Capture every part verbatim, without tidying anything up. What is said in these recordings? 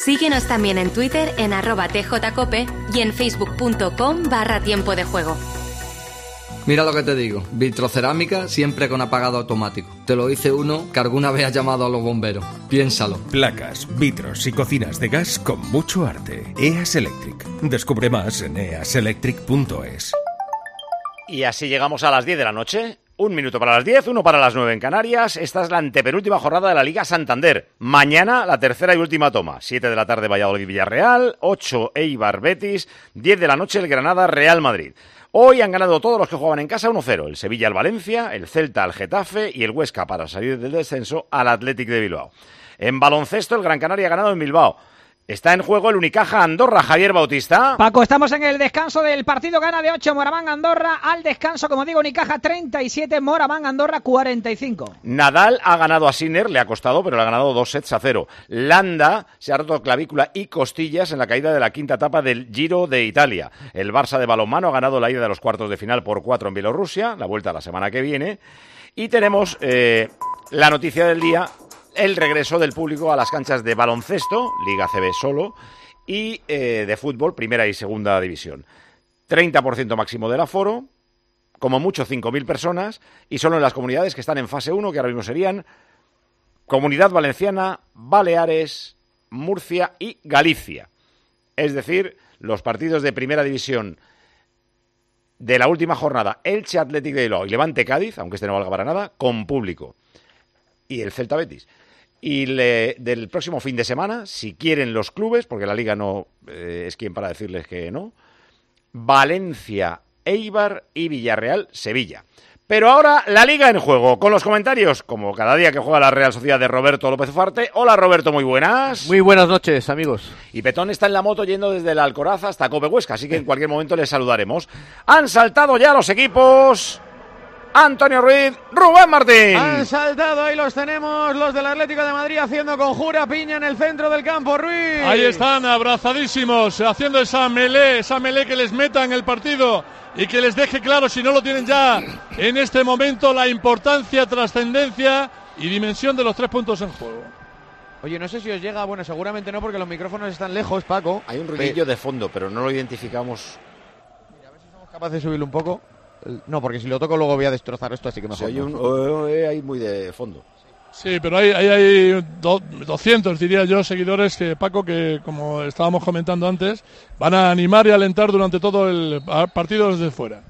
Síguenos también en Twitter en arroba tjcope y en facebook.com barra tiempo de juego. Mira lo que te digo, vitrocerámica siempre con apagado automático. Te lo dice uno que alguna vez ha llamado a los bomberos. Piénsalo. Placas, vitros y cocinas de gas con mucho arte. E A S Electric. Descubre más en e a s electric punto es. Y así llegamos a las diez de la noche. Un minuto para las diez, uno para las nueve en Canarias. Esta es la antepenúltima jornada de la Liga Santander. Mañana la tercera y última toma. siete de la tarde Valladolid-Villarreal, ocho Eibar-Betis, diez de la noche el Granada-Real Madrid. Hoy han ganado todos los que jugaban en casa uno cero. El Sevilla al Valencia, el Celta al Getafe y el Huesca, para salir del descenso, al Athletic de Bilbao. En baloncesto el Gran Canaria ha ganado en Bilbao. Está en juego el Unicaja Andorra. Javier Bautista. Paco, estamos en el descanso del partido. Gana de ocho Moraván Andorra. Al descanso, como digo, Unicaja treinta y siete, Moraván Andorra cuarenta y cinco. Nadal ha ganado a Sinner, le ha costado, pero le ha ganado dos sets a cero. Landa se ha roto clavícula y costillas en la caída de la quinta etapa del Giro de Italia. El Barça de balonmano ha ganado la ida de los cuartos de final por cuatro en Bielorrusia, la vuelta la semana que viene. Y tenemos eh, la noticia del día: el regreso del público a las canchas de baloncesto, Liga C B solo, y eh, de fútbol, primera y segunda división. treinta por ciento máximo del aforo, como mucho cinco mil personas, y solo en las comunidades que están en fase uno, que ahora mismo serían Comunidad Valenciana, Baleares, Murcia y Galicia. Es decir, los partidos de primera división de la última jornada, Elche Athletic de Bilbao y Levante Cádiz, aunque este no valga para nada, con público. Y el Celta Betis. Y le, del próximo fin de semana, si quieren los clubes, porque la Liga no eh, es quien para decirles que no, Valencia, Eibar y Villarreal, Sevilla. Pero ahora la Liga en juego, con los comentarios, como cada día que juega la Real Sociedad, de Roberto López Ufarte. Hola Roberto, muy buenas. Muy buenas noches, amigos. Y Petón está en la moto yendo desde la Alcoraz hasta Cope Huesca, así que en cualquier momento les saludaremos. Han saltado ya los equipos. Antonio Ruiz, Rubén Martín. Han saltado, ahí los tenemos, los del Atlético de Madrid haciendo conjura, piña en el centro del campo, Ruiz. Ahí están, abrazadísimos, haciendo esa melé, esa melé que les meta en el partido y que les deje claro, si no lo tienen ya en este momento, la importancia, trascendencia y dimensión de los tres puntos en juego. Oye, no sé si os llega, bueno, seguramente no, porque los micrófonos están lejos, Paco. Hay un ruidillo de fondo, pero no lo identificamos. Mira, a ver si somos capaces de subirlo un poco. No, porque si lo toco luego voy a destrozar esto, así que mejor. Sí, hay no. un oh, eh, hay muy de fondo. Sí, pero hay, hay, hay do, doscientos, diría yo, seguidores que, Paco, que como estábamos comentando antes, van a animar y alentar durante todo el partido desde fuera.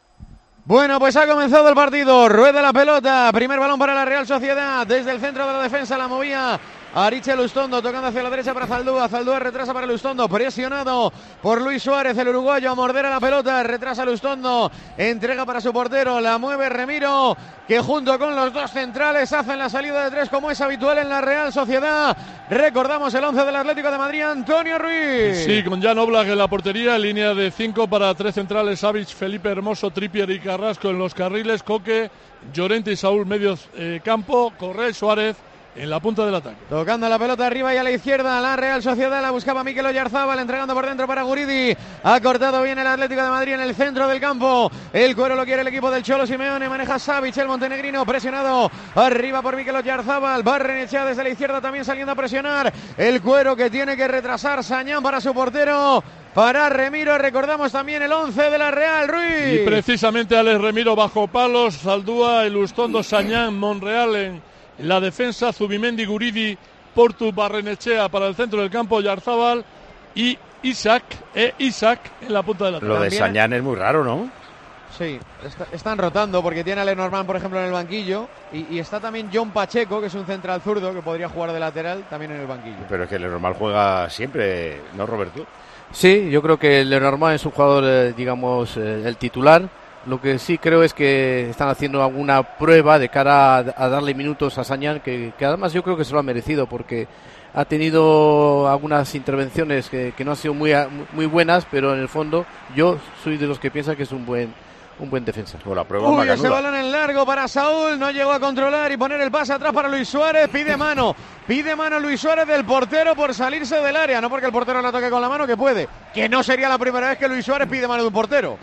Bueno, pues ha comenzado el partido, rueda la pelota, primer balón para la Real Sociedad, desde el centro de la defensa la movía Ariche Lustondo, tocando hacia la derecha para Zaldúa, Zaldúa retrasa para Lustondo, presionado por Luis Suárez, el uruguayo, a morder a la pelota, retrasa Lustondo, entrega para su portero, la mueve Remiro, que junto con los dos centrales hacen la salida de tres como es habitual en la Real Sociedad. Recordamos el once del Atlético de Madrid, Antonio Ruiz. Sí, con Jan Oblak en la portería, línea de cinco para tres centrales, Savic, Felipe Hermoso, Trippier y Carrasco en los carriles, Coque, Llorente y Saúl medios eh, campo, Correa y Suárez en la punta del ataque. Tocando la pelota arriba y a la izquierda, la Real Sociedad la buscaba Mikel Oyarzábal, entregando por dentro para Guridi. Ha cortado bien el Atlético de Madrid en el centro del campo. El cuero lo quiere el equipo del Cholo Simeone, maneja Savic, el montenegrino, presionado arriba por Mikel Oyarzábal. Barrenechea desde la izquierda también saliendo a presionar. El cuero que tiene que retrasar Sañán para su portero. Para Remiro, recordamos también el once de la Real, Ruiz. Y precisamente Alex Remiro bajo palos, Saldúa, Elustondo, Sañán, Monreal en la defensa, Zubimendi, Guridi, Portu, Barrenechea para el centro del campo, Oyarzábal y Isaac, e Isaac en la punta de la Lo de Sañán es muy raro, ¿no? Sí, está, están rotando porque tiene a Lenormand, por ejemplo, en el banquillo y, y está también John Pacheco, que es un central zurdo que podría jugar de lateral, también en el banquillo. Pero es que Lenormand juega siempre, ¿no, Roberto? Sí, yo creo que Lenormand es un jugador, eh, digamos, eh, el titular. Lo que sí creo es que están haciendo alguna prueba de cara a, a darle minutos a Sañán, que, que además yo creo que se lo ha merecido, porque ha tenido algunas intervenciones que, que no han sido muy, muy buenas, pero en el fondo yo soy de los que piensa que es un buen un buen defensa. Por la prueba Uy, ese balón en largo para Saúl, no llegó a controlar y poner el pase atrás para Luis Suárez, pide mano, pide mano Luis Suárez del portero por salirse del área, no porque el portero la toque con la mano, que puede, que no sería la primera vez que Luis Suárez pide mano de un portero.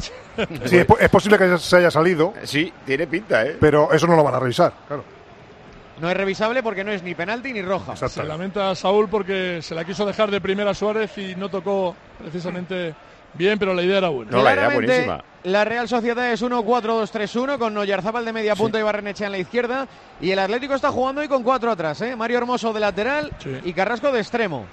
Sí, es, es posible que se haya salido. Sí, tiene pinta, ¿eh? Pero eso no lo van a revisar, claro. no es revisable porque no es ni penalti ni roja. Se lamenta a Saúl porque se la quiso dejar de primera a Suárez y no tocó precisamente bien, pero la idea era buena. No, la idea buenísima. La Real Sociedad es uno cuatro dos tres uno con Oyarzábal de media punta sí. y Barrenechea en la izquierda. Y el Atlético está jugando hoy con cuatro atrás, ¿eh? Mario Hermoso de lateral sí. y Carrasco de extremo.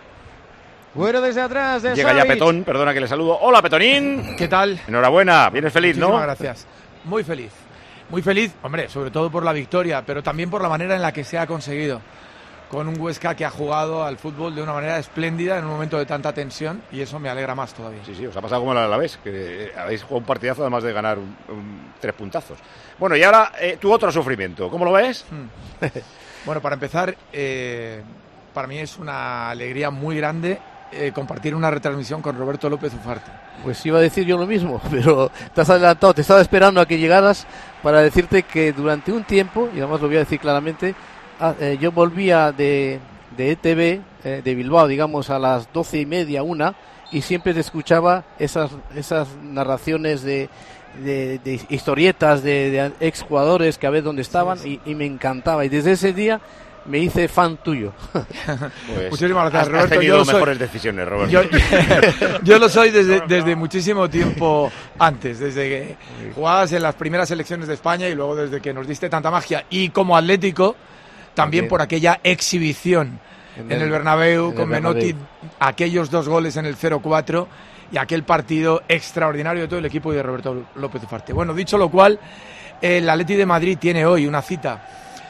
Güero desde atrás de Llega Savic. ya Petón, perdona que le saludo. Hola, Petonín. ¿Qué tal? Enhorabuena, vienes feliz, Muchísimas ¿no? gracias. Muy feliz. Muy feliz, hombre, sobre todo por la victoria, pero también por la manera en la que se ha conseguido. Con un Huesca que ha jugado al fútbol de una manera espléndida en un momento de tanta tensión y eso me alegra más todavía. Sí, sí, os ha pasado como el Alavés, que habéis jugado un partidazo además de ganar un, un, tres puntazos. Bueno, y ahora eh, tu otro sufrimiento, ¿cómo lo ves? Hmm. Bueno, para empezar, eh, para mí es una alegría muy grande eh, compartir una retransmisión con Roberto López Ufarte. Pues iba a decir yo lo mismo, pero te has adelantado, te estaba esperando a que llegaras para decirte que durante un tiempo, y además lo voy a decir claramente, Ah, eh, yo volvía de, de E T V, eh, de Bilbao, digamos, a las doce y media, una, y siempre te escuchaba esas, esas narraciones de, de, de historietas de, de exjugadores que a ver dónde estaban, sí, sí. Y, y me encantaba. Y desde ese día me hice fan tuyo. Pues, muchísimas gracias, has, Roberto. Has tenido yo mejores soy, decisiones, Roberto. Yo, yo lo soy desde, desde muchísimo tiempo antes, desde que jugabas en las primeras selecciones de España y luego desde que nos diste tanta magia. Y como Atlético, también okay. por aquella exhibición en el, en el Bernabéu, en con el Menotti, Bernabéu. Aquellos dos goles en el cero cuatro y aquel partido extraordinario de todo el equipo y de Roberto López Ufarte. Bueno, dicho lo cual, el Atleti de Madrid tiene hoy una cita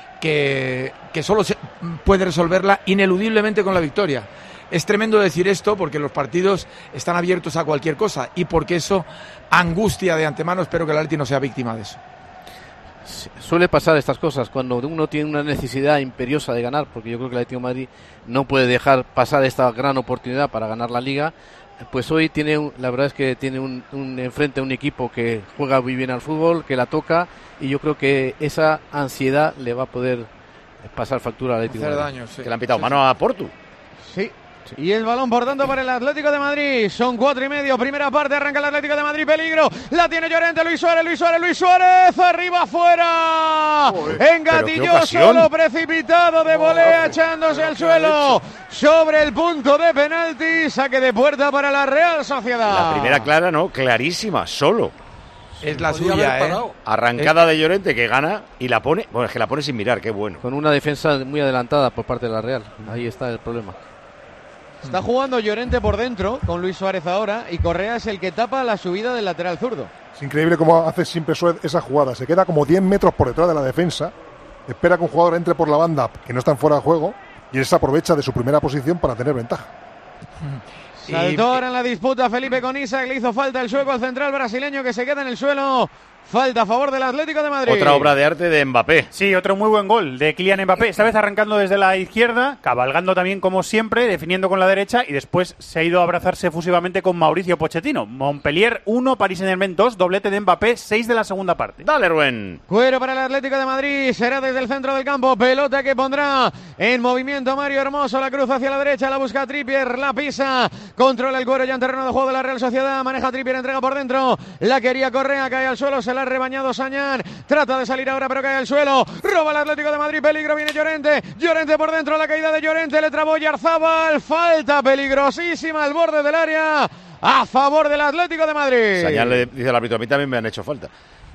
que, que solo se puede resolverla ineludiblemente con la victoria. Es tremendo decir esto porque los partidos están abiertos a cualquier cosa y porque eso angustia de antemano. Espero que el Atleti no sea víctima de eso. Suele pasar estas cosas cuando uno tiene una necesidad imperiosa de ganar, porque yo creo que el Atlético de Madrid no puede dejar pasar esta gran oportunidad para ganar la Liga. Pues hoy tiene un, la verdad es que tiene un, un enfrente a un equipo que juega muy bien al fútbol, que la toca, y yo creo que esa ansiedad le va a poder pasar factura al Atlético de Madrid. Daño, sí. Que le han pitado sí, mano sí. a Portu. Sí. Y el balón por tanto para el Atlético de Madrid. Son cuatro y medio. Primera parte. Arranca el Atlético de Madrid. Peligro. La tiene Llorente. Luis Suárez. Luis Suárez. Luis Suárez. Arriba afuera. Engatilloso. Lo precipitado de volea echándose al suelo. Sobre el punto de penalti. Saque de puerta para la Real Sociedad. La primera clara, no. Clarísima. Solo. Es la suya, ¿eh? Arrancada de Llorente que gana y la pone. Bueno, es que la pone sin mirar. Qué bueno. Con una defensa muy adelantada por parte de la Real. Ahí está el problema. Está jugando Llorente por dentro con Luis Suárez ahora y Correa es el que tapa la subida del lateral zurdo. Es increíble cómo hace siempre Suárez esa jugada. Se queda como diez metros por detrás de la defensa, espera que un jugador entre por la banda que no está en fuera de juego y él se aprovecha de su primera posición para tener ventaja. Saltó ahora en la disputa Felipe con Isaac, le hizo falta el sueco al central brasileño que se queda en el suelo. Falta a favor del Atlético de Madrid. Otra obra de arte de Mbappé. Sí, otro muy buen gol de Kylian Mbappé. Esta vez arrancando desde la izquierda, cabalgando también como siempre, definiendo con la derecha y después se ha ido a abrazarse efusivamente con Mauricio Pochettino. Montpellier uno, Paris Saint-Germain dos, doblete de Mbappé, seis de la segunda parte. Dale, Rubén. Cuero para el Atlético de Madrid, será desde el centro del campo, pelota que pondrá en movimiento Mario Hermoso, la cruz hacia la derecha, la busca Trippier, la pisa, controla el Cuero ya en terreno de juego de la Real Sociedad, maneja Trippier, entrega por dentro, la quería Correa, cae al suelo, se la ha rebañado Sañán. Trata de salir ahora, pero cae al suelo. Roba el Atlético de Madrid. Peligro. Viene Llorente. Llorente por dentro. La caída de Llorente. Le trabó Oyarzábal. Falta peligrosísima al borde del área. A favor del Atlético de Madrid. Sañán le dice al árbitro: a mí también me han hecho falta.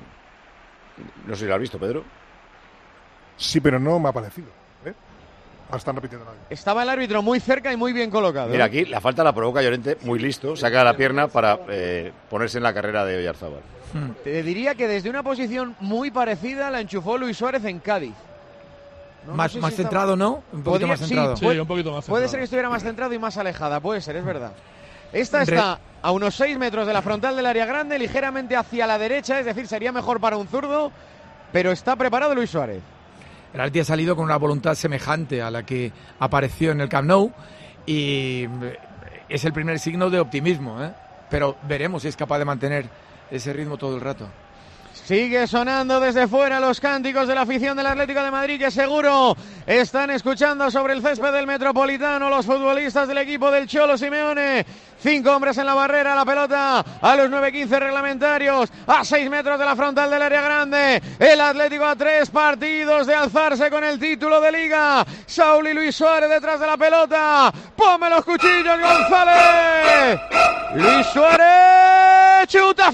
No sé si lo has visto, Pedro. Sí, pero no me ha parecido. ¿eh? Ahora están repitiendo nada. Estaba el árbitro muy cerca y muy bien colocado. Mira, aquí la falta la provoca Llorente. Muy listo. Saca la pierna para eh, ponerse en la carrera de Oyarzábal. Te diría que desde una posición muy parecida la enchufó Luis Suárez en Cádiz. No, más no sé más si centrado, estaba... ¿no? Un poquito Podría... más centrado. Sí, sí, un poquito más centrado. Puede ser que estuviera más centrado y más alejada, puede ser, es verdad. Esta está a unos seis metros de la frontal del área grande, ligeramente hacia la derecha, es decir, sería mejor para un zurdo, pero está preparado Luis Suárez. El Atleti ha salido con una voluntad semejante a la que apareció en el Camp Nou y es el primer signo de optimismo, ¿eh? Pero veremos si es capaz de mantener ese ritmo todo el rato. Sigue sonando desde fuera los cánticos de la afición del Atlético de Madrid, que seguro están escuchando sobre el césped del Metropolitano los futbolistas del equipo del Cholo Simeone. Cinco hombres en la barrera, la pelota a los nueve quince reglamentarios, a seis metros de la frontal del área grande. El Atlético a tres partidos de alzarse con el título de Liga. Saúl y Luis Suárez detrás de la pelota. ¡Ponme los cuchillos, González! Luis Suárez, chuta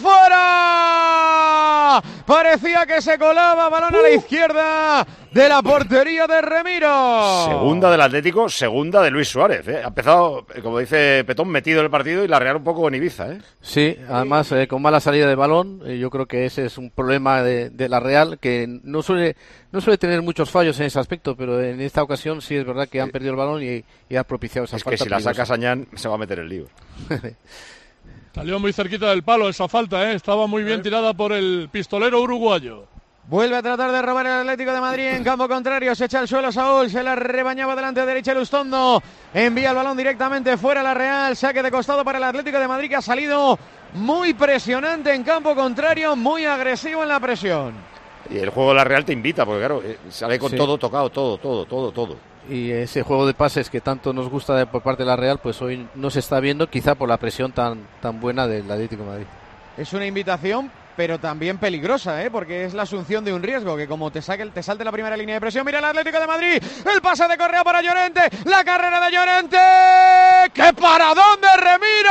fuera. Parecía que se colaba, balón a la izquierda de la portería de Remiro. Segunda del Atlético, segunda de Luis Suárez. ¿eh? Ha empezado, como dice Petón, metido en el partido y la Real un poco en Ibiza. ¿eh? Sí, además eh, con mala salida de balón. Eh, yo creo que ese es un problema de, de la Real, que no suele no suele tener muchos fallos en ese aspecto, pero en esta ocasión sí es verdad que han perdido el balón y, y ha propiciado esa es falta. Es que si peligrosa. la saca Sañán se va a meter el lío. Salió muy cerquita del palo esa falta, ¿eh? Estaba muy bien tirada por el pistolero uruguayo. Vuelve a tratar de robar el Atlético de Madrid en campo contrario. Se echa al suelo Saúl. Se la rebañaba delante de derecha Lustondo. Envía el balón directamente fuera a la Real. Saque de costado para el Atlético de Madrid, que ha salido muy presionante en campo contrario. Muy agresivo en la presión. Y el juego de la Real te invita, porque claro, sale con Sí. todo tocado, todo, todo, todo, todo. Y ese juego de pases que tanto nos gusta de, por parte de la Real, pues hoy no se está viendo, quizá por la presión tan, tan buena del Atlético de Madrid. Es una invitación, pero también peligrosa, ¿eh? Porque es la asunción de un riesgo, que como te saque, te salte la primera línea de presión. Mira el Atlético de Madrid, el pase de Correa para Llorente, la carrera de Llorente. ¡Qué paradón de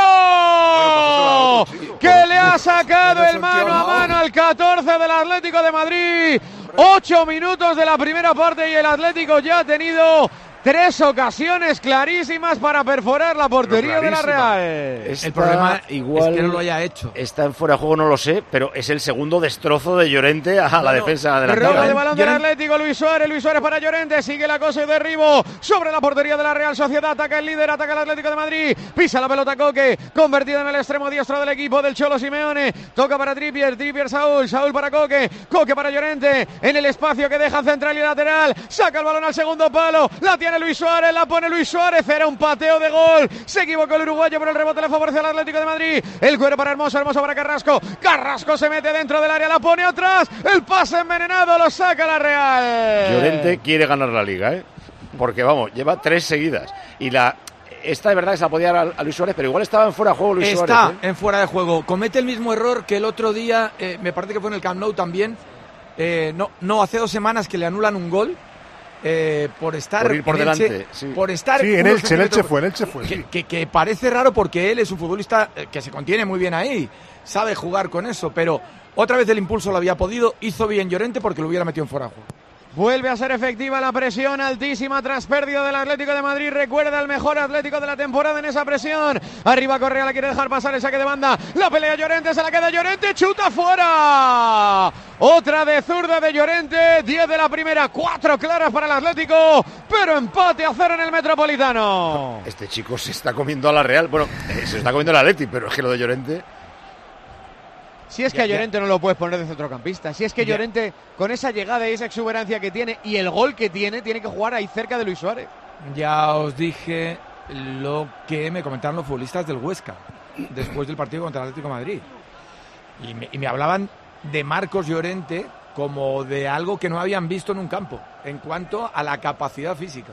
Remiro! Que le ha sacado el mano a mano al catorce del Atlético de Madrid. Ocho minutos de la primera parte y el Atlético ya ha tenido tres ocasiones clarísimas para perforar la portería de la Real. Está, El problema igual es que no lo haya hecho. Está en fuera de juego, no lo sé, pero es el segundo destrozo de Llorente a la no, defensa de la Robo de Real. balón del Atlético, Luis Suárez, Luis Suárez para Llorente, sigue la cosa y derribo sobre la portería de la Real Sociedad, ataca el líder, ataca el Atlético de Madrid, pisa la pelota Coque, convertido en el extremo diestro del equipo del Cholo Simeone, toca para Trippier, Trippier Saúl, Saúl para Coque, Coque para Llorente, en el espacio que deja central y lateral, saca el balón al segundo palo, la tiene Luis Suárez, la pone Luis Suárez, era un pateo de gol, se equivocó el uruguayo, pero el rebote le favorece al Atlético de Madrid, el cuero para Hermoso, Hermoso para Carrasco, Carrasco se mete dentro del área, la pone atrás, el pase envenenado, lo saca la Real. Llorente quiere ganar la Liga, ¿eh? Porque vamos, lleva tres seguidas y la esta es verdad que se la podía dar a Luis Suárez, pero igual estaba en fuera de juego Luis Está Suárez. ¿eh? en fuera de juego. Comete el mismo error que el otro día, eh, me parece que fue en el Camp Nou también. Eh, no, no, hace dos semanas que le anulan un gol. Eh, por estar Por ir por en delante, Elche, sí. por estar Sí, en unos Elche, en Elche centímetros- fue, en Elche fue. que, sí. que, que parece raro porque él es un futbolista eh, que se contiene muy bien ahí, sabe jugar con eso, pero otra vez el impulso lo había podido, hizo bien Llorente porque lo hubiera metido en fuera de juego. Vuelve a ser efectiva la presión altísima tras pérdida del Atlético de Madrid. Recuerda el mejor Atlético de la temporada en esa presión. Arriba Correa, la quiere dejar pasar el saque de banda. La pelea Llorente, se la queda Llorente, chuta fuera. Otra de zurda de Llorente, diez de la primera, cuatro claras para el Atlético, pero empate a cero en el Metropolitano. Este chico se está comiendo a la Real. Bueno, eh, se está comiendo el Atleti, pero es que lo de Llorente. Si es que Ya, a Llorente no lo puedes poner de centrocampista. Si es que Ya. Llorente, con esa llegada y esa exuberancia que tiene y el gol que tiene, tiene que jugar ahí cerca de Luis Suárez. Ya os dije lo que me comentaron los futbolistas del Huesca después del partido contra el Atlético de Madrid. Y me, y me hablaban de Marcos Llorente como de algo que no habían visto en un campo en cuanto a la capacidad física.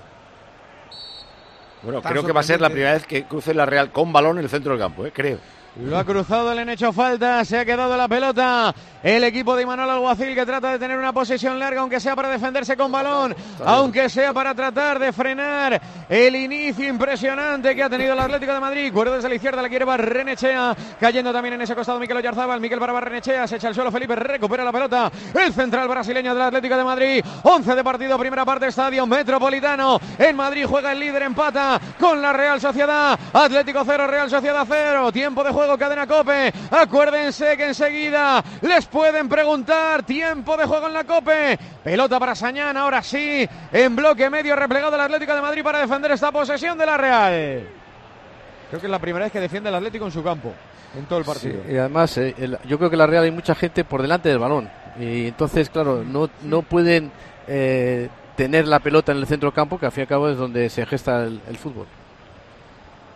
Bueno, Tan creo que va a ser la sorprendente. primera vez que cruce la Real con balón en el centro del campo, ¿eh? Creo. Lo ha cruzado, le han hecho falta, se ha quedado la pelota. El equipo de Imanol Alguacil, que trata de tener una posesión larga, aunque sea para defenderse con balón, aunque sea para tratar de frenar el inicio impresionante que ha tenido el Atlético de Madrid. Cuerdo desde la izquierda, la quiere Barrenechea, cayendo también en ese costado Mikel Oyarzábal. Mikel para Barrenechea, se echa al suelo Felipe, recupera la pelota. El central brasileño del Atlético de Madrid. once de partido, primera parte, Estadio Metropolitano. En Madrid juega el líder, empata con la Real Sociedad. Atlético cero, Real Sociedad cero. Tiempo de juego, cadena COPE. Acuérdense que enseguida les pueden preguntar. Tiempo de juego en la COPE. Pelota para Sañán, ahora sí. En bloque medio replegado el Atlético de Madrid para defender esta posesión de la Real. Creo que es la primera vez que defiende el Atlético en su campo, en todo el partido. Sí, y además, eh, el- yo creo que la Real hay mucha gente por delante del balón. Y entonces, claro, no, no pueden eh, tener la pelota en el centro del campo, que al fin y al cabo es donde se gesta el, el fútbol.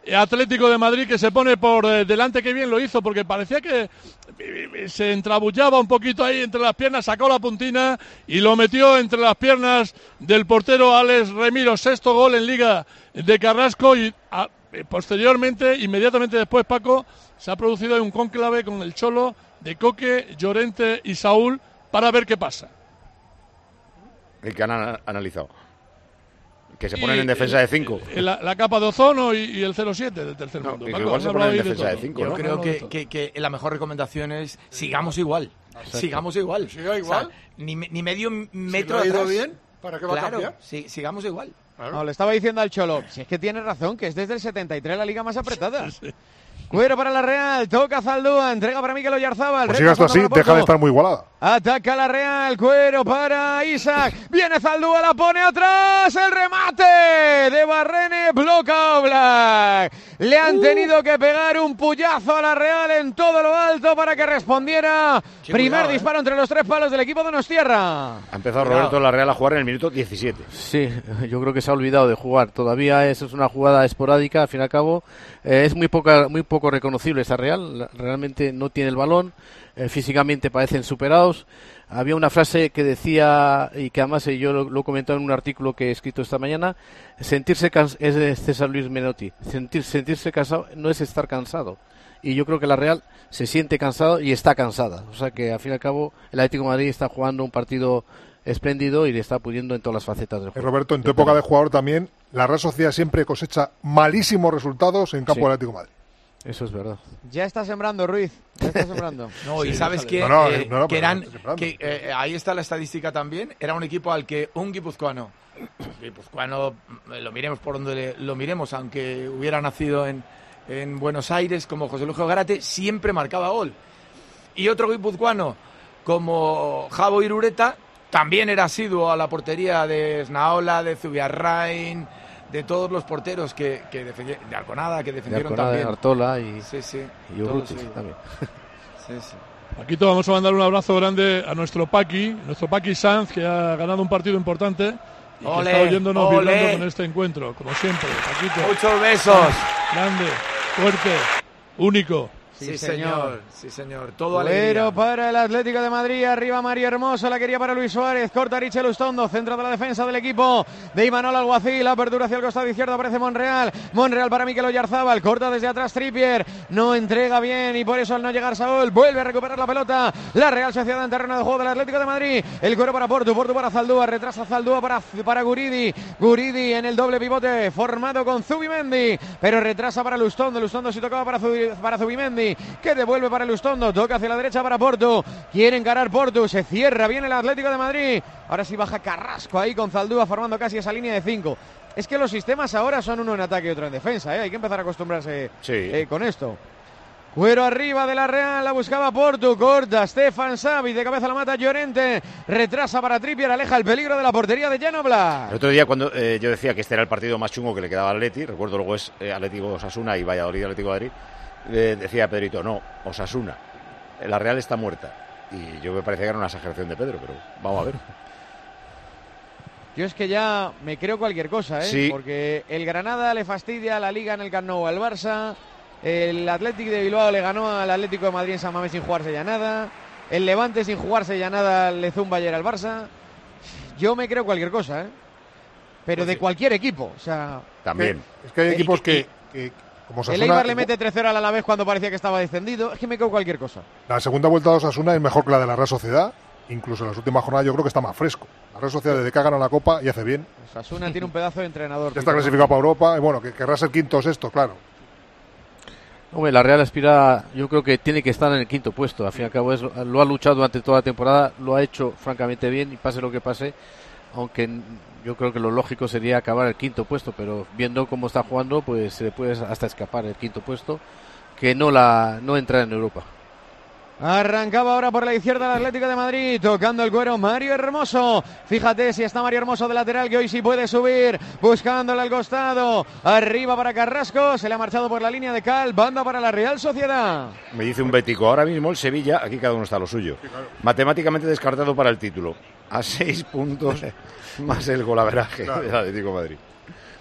Atlético de Madrid, que se pone por eh, delante, que bien lo hizo, porque parecía que eh, se entrabullaba un poquito ahí entre las piernas, sacó la puntina y lo metió entre las piernas del portero Alex Remiro. Sexto gol en Liga de Carrasco y a, eh, posteriormente, inmediatamente después, Paco, se ha producido un cónclave con el Cholo de Coque, Llorente y Saúl para ver qué pasa. El que han analizado. Que se ponen y, en defensa de cinco. La, la capa de ozono y, y el cero siete del tercer mundo. No, igual se ponen en defensa de cinco, Yo ¿no? creo que, que, que la mejor recomendación es sigamos igual. Exacto. Sigamos igual. ¿Siga igual? O sea, ni, ni medio metro si lo ha ido atrás. bien, ¿para qué va claro, a cambiar? Sí, sigamos igual. Claro. No, le estaba diciendo al Cholo, si es que tiene razón, que es desde el setenta y tres la liga más apretada. Sí, sí. Cuero para la Real, toca Zaldúa, entrega para Mikel Oyarzabal. Pues siga esto así, deja de estar muy igualada. Ataca la Real, Cuero para Isaac. Viene Zaldúa, la pone atrás. El remate de Barrene, bloca Oblak. Le han uh. tenido que pegar un puyazo a la Real en todo lo alto para que respondiera. Qué Primer cuidado, disparo eh. entre los tres palos del equipo de Donostierra. Ha empezado cuidado. Roberto la Real a jugar en el minuto diecisiete. Sí, yo creo que se ha olvidado de jugar. Todavía eso es una jugada esporádica, al fin y al cabo. Eh, es muy poca, muy poco reconocible esa Real. Realmente no tiene el balón. Eh, físicamente parecen superados. Había una frase que decía, y que además yo lo, lo he comentado en un artículo que he escrito esta mañana, sentirse cansado, es de César Luis Menotti, Sentir, sentirse cansado no es estar cansado. Y yo creo que la Real se siente cansado y está cansada. O sea que al fin y al cabo el Atlético de Madrid está jugando un partido espléndido y le está pudiendo en todas las facetas del juego. Roberto, en tu época de jugador también, la Real Sociedad siempre cosecha malísimos resultados en campo sí. del Atlético de Madrid. Eso es verdad. Ya está sembrando, Ruiz. Ya está sembrando. No, y sí, sabes que, no, no, eh, no, no, que eran, que eh, ahí está la estadística también. Era un equipo al que un guipuzcoano, guipuzcoano, lo miremos por donde le, lo miremos, aunque hubiera nacido en, en Buenos Aires, como José Luis Garate, siempre marcaba gol. Y otro guipuzcoano, como Javo Irureta, también era asiduo a la portería de Snaola, de Zubiarrain, de todos los porteros que, que defendieron, de Arconada, que defendieron de Arconada, también. De Artola y, sí, sí, y Urruti también. Sí, sí. Paquito, vamos a mandar un abrazo grande a nuestro Paqui, nuestro Paqui Sanz, que ha ganado un partido importante y ole, que está oyéndonos ole. vibrando con este encuentro, como siempre. Paquito. Muchos besos. Grande, fuerte, único. Sí, sí señor. Sí, señor. Todo alegría. Pero para el Atlético de Madrid, arriba Mario Hermoso, la quería para Luis Suárez, corta Richel Ustondo, centro de la defensa del equipo de Imanol Alguacil, apertura hacia el costado izquierdo, aparece Monreal, Monreal para Mikel Oyarzabal, corta desde atrás Trippier, no entrega bien y por eso al no llegar Saúl, vuelve a recuperar la pelota, la Real Sociedad en terreno de juego del Atlético de Madrid, el cuero para Portu, Portu para Zaldúa, retrasa Zaldúa para, para Guridi, Guridi en el doble pivote, formado con Zubimendi, pero retrasa para Lustondo, Lustondo si tocaba para, Zubi, para Zubimendi, que devuelve para Lustondo, toca hacia la derecha para Portu, quiere encarar Portu, se cierra bien el Atlético de Madrid, ahora sí baja Carrasco ahí con Zaldúa formando casi esa línea de cinco. Es que los sistemas ahora son uno en ataque y otro en defensa, ¿eh? Hay que empezar a acostumbrarse sí. eh, con esto. Cuero arriba de la Real, la buscaba Portu, corta Stefan Savic, de cabeza la mata Llorente, retrasa para Trippier, aleja el peligro de la portería de Jan Oblak. El otro día cuando eh, yo decía que este era el partido más chungo que le quedaba al Atleti, recuerdo luego es eh, Atlético Osasuna y Valladolid Atlético de Madrid, eh, decía Pedrito, no, Osasuna, la Real está muerta. Y yo me parecía que era una exageración de Pedro, pero vamos a ver. Yo es que ya me creo cualquier cosa, ¿eh? Sí. Porque el Granada le fastidia la Liga en el Camp Nou al Barça, el Athletic de Bilbao le ganó al Atlético de Madrid en San Mamés sin jugarse ya nada, el Levante sin jugarse ya nada le zumba ayer al Barça. Yo me creo cualquier cosa, ¿eh? Pero pues de sí. cualquier equipo, o sea... También. Que, es que hay equipos eh, que... que como Osasuna, el Eibar le mete tres cero al Alavés cuando parecía que estaba descendido. Es que me creo cualquier cosa. La segunda vuelta de Osasuna es mejor que la de la Real Sociedad. Incluso en las últimas jornadas yo creo que está más fresco. La Real Sociedad desde que ha ganado la Copa y hace bien. Osasuna tiene un pedazo de entrenador. Ya está clasificado para Europa y bueno, que querrá ser quinto o sexto, claro. Hombre, la Real aspira, yo creo que tiene que estar en el quinto puesto. Al fin y al cabo es, lo ha luchado durante toda la temporada, lo ha hecho francamente bien y pase lo que pase. Aunque yo creo que lo lógico sería acabar el quinto puesto, pero viendo cómo está jugando, pues se le puede hasta escapar el quinto puesto, que no la no entra en Europa. Arrancaba ahora por la izquierda el Atlético de Madrid, tocando el cuero Mario Hermoso. Fíjate si está Mario Hermoso de lateral, que hoy sí puede subir, buscándole al costado. Arriba para Carrasco, se le ha marchado por la línea de Cal, banda para la Real Sociedad. Me dice un bético, ahora mismo el Sevilla, aquí cada uno está a lo suyo. Sí, claro. Matemáticamente descartado para el título. A seis puntos más el golaveraje claro. del Atlético de Madrid.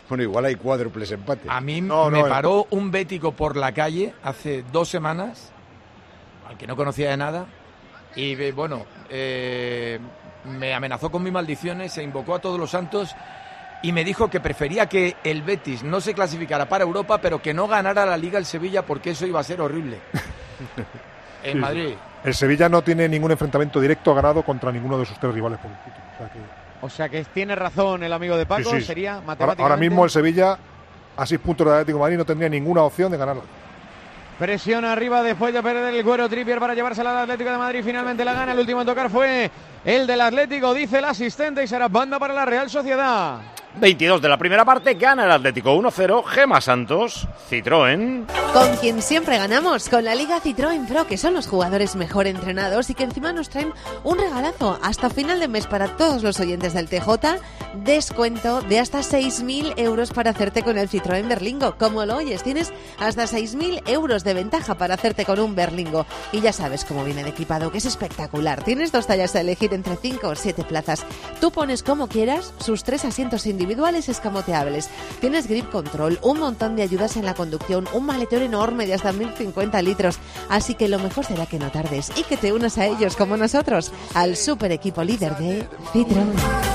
Bueno, igual hay cuádruples empates. A mí no, me no, paró un bético por la calle hace dos semanas, al que no conocía de nada, y bueno, eh, me amenazó con mis maldiciones, se invocó a todos los santos y me dijo que prefería que el Betis no se clasificara para Europa, pero que no ganara la Liga el Sevilla, porque eso iba a ser horrible. En Sí, Madrid. El Sevilla no tiene ningún enfrentamiento directo ganado contra ninguno de sus tres rivales por el título. O sea que, O sea que tiene razón el amigo de Paco, sí, sí. sería ahora, matemáticamente... ahora mismo el Sevilla, a seis puntos del Atlético de Madrid, no tendría ninguna opción de ganarla. Presión arriba después de perder el cuero Trippier para llevársela al Atlético de Madrid. Finalmente la gana. El último en tocar fue el del Atlético, dice el asistente, y será banda para la Real Sociedad. veintidós de la primera parte, gana el Atlético uno cero. Gema Santos, Citroën. Con quien siempre ganamos, con la Liga Citroën Pro, que son los jugadores mejor entrenados y que encima nos traen un regalazo hasta final de mes para todos los oyentes del T J. Descuento de hasta seis mil euros para hacerte con el Citroën Berlingo. Como lo oyes, tienes hasta seis mil euros de ventaja para hacerte con un Berlingo. Y ya sabes cómo viene de equipado, que es espectacular. Tienes dos tallas a elegir entre cinco o siete plazas. Tú pones como quieras sus tres asientos individuales escamoteables. Tienes grip control, un montón de ayudas en la conducción, un maletero enorme de hasta mil cincuenta litros. Así que lo mejor será que no tardes y que te unas a ellos como nosotros, al super equipo líder de Citroën.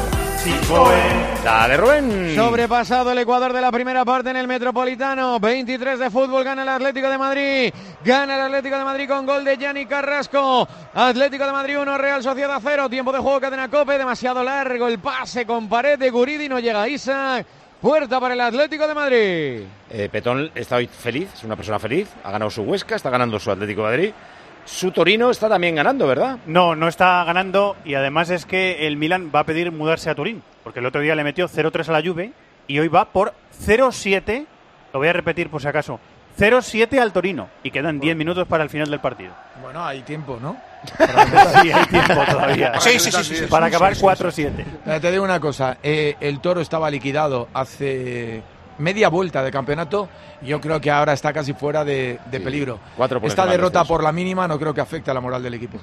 Dale, Rubén. Sobrepasado el Ecuador de la primera parte en el Metropolitano. veintitrés de fútbol, gana el Atlético de Madrid. Gana el Atlético de Madrid con gol de Gianni Carrasco. Atlético de Madrid uno, Real Sociedad cero. Tiempo de juego, cadena COPE. Demasiado largo el pase con pared de Guridi. No llega Isaac. Puerta para el Atlético de Madrid. Eh, Petón está hoy feliz, es una persona feliz. Ha ganado su Huesca, está ganando su Atlético de Madrid. Su Torino está también ganando, ¿verdad? No, no está ganando, y además es que el Milan va a pedir mudarse a Turín, porque el otro día le metió cero tres a la Juve y hoy va por cero siete, lo voy a repetir por si acaso, cero siete al Torino, y quedan diez minutos para el final del partido. Bueno, hay tiempo, ¿no? Sí, hay tiempo todavía. Sí, sí, sí, sí, sí, para sí, acabar sí, sí, cuatro sí. siete. Eh, Te digo una cosa, eh, el Toro estaba liquidado hace media vuelta de campeonato y yo creo que ahora está casi fuera de, de Sí, peligro. cuatro por Esta encima del derrota descenso. por la mínima no creo que afecte a la moral del equipo.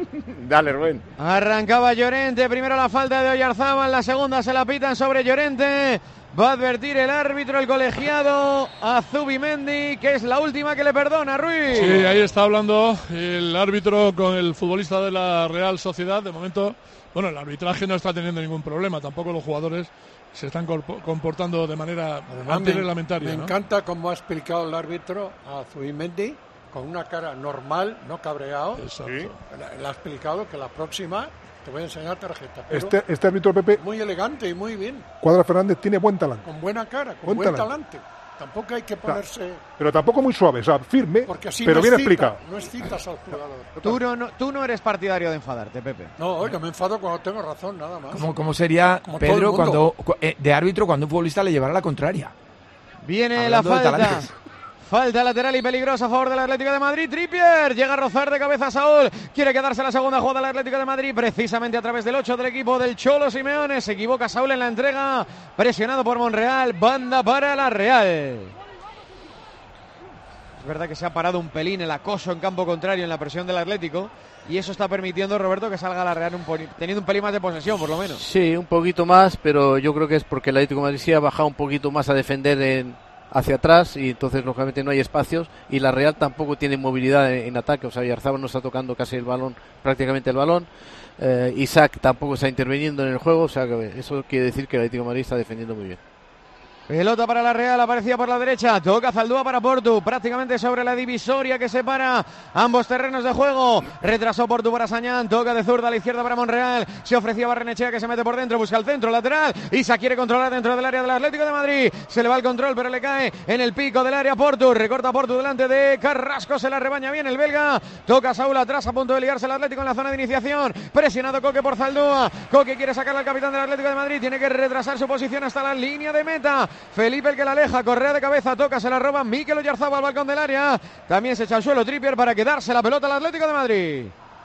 Dale, Rubén. Arrancaba Llorente, primero la falta de Oyarzábal, la segunda se la pitan sobre Llorente. Va a advertir el árbitro, el colegiado, a Zubimendi, que es la última que le perdona, Ruiz. Sí, ahí está hablando el árbitro con el futbolista de la Real Sociedad. De momento, bueno, el arbitraje no está teniendo ningún problema, tampoco los jugadores se están corpo- comportando de manera antirreglamentaria, Me ¿no? encanta cómo ha explicado el árbitro a Zubimendi con una cara normal, no cabreado. Exacto. Le, le ha explicado que la próxima te voy a enseñar tarjeta. Pero Este, este árbitro Pepe, muy elegante y muy bien, Cuadra Fernández, tiene buen talante. con buena cara, con Buen buen, talante. talante. Tampoco hay que ponerse... Pero tampoco muy suave, o sea, firme, Porque así pero no bien excita, explicado. no excitas al jugador. Tú no, no- tú no eres partidario de enfadarte, Pepe. No, oiga, me enfado cuando tengo razón, nada más. ¿Cómo, cómo sería, Como todo el Pedro, mundo. cuando cu- eh, de árbitro cuando un futbolista le llevara la contraria? Viene Hablando la de falta. talantes. Falta lateral y peligrosa a favor del Atlético de Madrid. Trippier llega a rozar de cabeza a Saúl. Quiere quedarse la segunda jugada del Atlético de Madrid, precisamente a través del ocho del equipo del Cholo Simeone. Se equivoca Saúl en la entrega. Presionado por Monreal. Banda para la Real. Es verdad que se ha parado un pelín el acoso en campo contrario en la presión del Atlético. Y eso está permitiendo, Roberto, que salga la Real un poli- teniendo un pelín más de posesión, por lo menos. Sí, un poquito más, pero yo creo que es porque el Atlético de Madrid sí ha bajado un poquito más a defender en, hacia atrás y entonces lógicamente no hay espacios y la Real tampoco tiene movilidad en, en ataque, o sea, Yarzábal no está tocando casi el balón, prácticamente el balón. Eh, Isaac tampoco está interviniendo en el juego, o sea que eso quiere decir que el Atlético de Madrid está defendiendo muy bien. Pelota para la Real, aparecía por la derecha, toca Zaldúa para Portu, prácticamente sobre la divisoria que separa ambos terrenos de juego. Retrasó Portu para Sañán, toca de zurda a la izquierda para Monreal, se ofrecía Barrenechea que se mete por dentro, busca el centro lateral, Isa quiere controlar dentro del área del Atlético de Madrid, se le va el control pero le cae en el pico del área Portu, recorta Portu delante de Carrasco, se la rebaña bien el belga, toca Saúl atrás a punto de liarse el Atlético en la zona de iniciación, presionado Coque por Zaldúa, Coque quiere sacarle al capitán del Atlético de Madrid, tiene que retrasar su posición hasta la línea de meta. Felipe el que la aleja, Correa de cabeza, toca, se la roba Mikel Oyarzabal al balcón del área. También se echa al suelo Trippier para quedarse la pelota al Atlético de Madrid.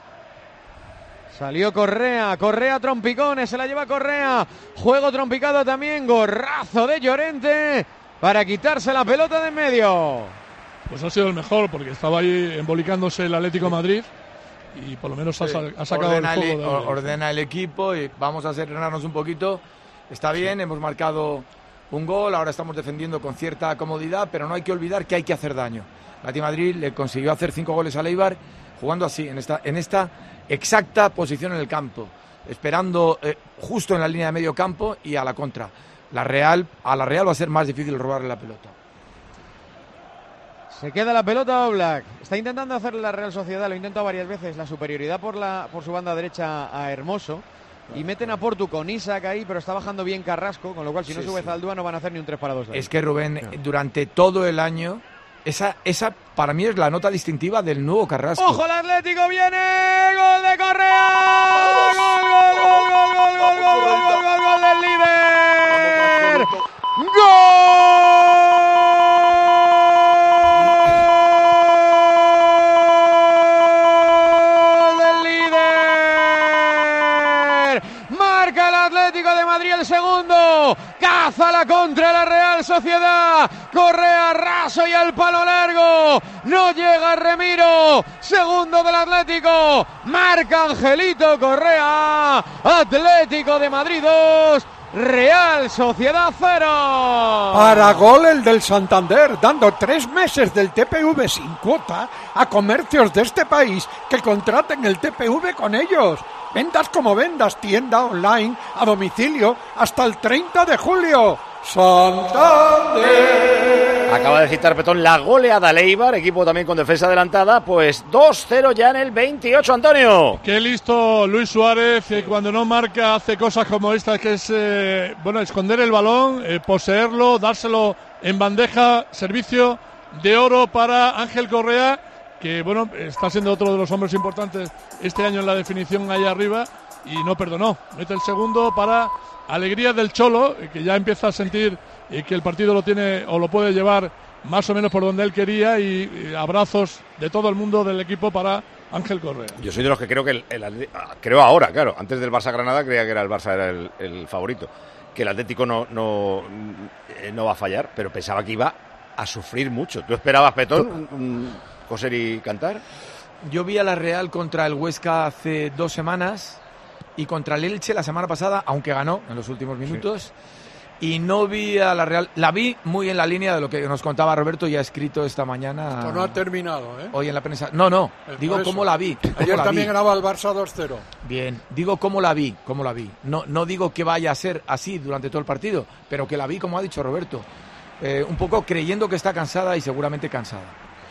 Salió Correa, Correa trompicones, se la lleva Correa. Juego trompicado también, gorrazo de Llorente para quitarse la pelota de en medio. Pues ha sido el mejor porque estaba ahí embolicándose el Atlético de Madrid y por lo menos ha, sal- ha sacado ordena el el, juego de o- hambre. ordena el equipo y vamos a serenarnos un poquito. Está bien, hemos marcado un gol, ahora estamos defendiendo con cierta comodidad, pero no hay que olvidar que hay que hacer daño. El Athletic de Madrid le consiguió hacer cinco goles al Eibar jugando así, en esta, en esta exacta posición en el campo, esperando eh, justo en la línea de medio campo y a la contra. La Real, a la Real va a ser más difícil robarle la pelota. Se queda la pelota Oblak. Está intentando hacer la Real Sociedad, lo ha intentado varias veces, la superioridad por, la, por su banda derecha a Hermoso. Y meten a Portu con Isaac ahí, pero está bajando bien Carrasco, con lo cual si no Sí, sube sí. Zaldúa no van a hacer ni un tres para dos. Es que Rubén, durante todo el año, esa, esa para mí es la nota distintiva del nuevo Carrasco. ¡Ojo, el Atlético viene! ¡Gol de Correa! ¡Gol, gol, gol, gol, gol, gol, gol, gol, gol, gol, gol del líder! ¡Gol del líder! Marca el Atlético de Madrid el segundo. Caza la contra la Real Sociedad. Correa raso y al palo largo. No llega Remiro. Segundo del Atlético. Marca Angelito Correa. Atlético de Madrid dos. Real Sociedad cero. Para gol el del Santander, dando tres meses del T P V sin cuota a comercios de este país que contraten el T P V con ellos. Vendas como vendas, tienda online, a domicilio, hasta el treinta de julio. Santander. Acaba de citar Petón la goleada al Eibar, equipo también con defensa adelantada, pues dos cero ya en el veintiocho, Antonio. Qué listo Luis Suárez, que cuando no marca hace cosas como esta, que es eh, bueno, esconder el balón, eh, poseerlo, dárselo en bandeja, servicio de oro para Ángel Correa, que bueno, está siendo otro de los hombres importantes este año en la definición allá arriba, y no perdonó. Mete el segundo para alegría del Cholo, que ya empieza a sentir eh, que el partido lo tiene o lo puede llevar más o menos por donde él quería, y, y abrazos de todo el mundo del equipo para Ángel Correa. Yo soy de los que creo que el, el creo ahora, claro, antes del Barça Granada creía que era el Barça era el, el favorito, que el Atlético no, no, no va a fallar, pero pensaba que iba a sufrir mucho. ¿Tú esperabas, Petón, un, un coser y cantar? Yo vi a la Real contra el Huesca hace dos semanas y contra el Elche la semana pasada, aunque ganó en los últimos minutos, sí. Y no vi a la Real, la vi muy en la línea de lo que nos contaba Roberto y ha escrito esta mañana. Esto no ha terminado, ¿eh? Hoy en la prensa. No, no, Es digo cómo la vi. Cómo Ayer la también vi. ganaba el Barça dos cero. Bien, digo cómo la vi, cómo la vi. No, no digo que vaya a ser así durante todo el partido, pero que la vi como ha dicho Roberto. Eh, un poco creyendo que está cansada y seguramente cansada.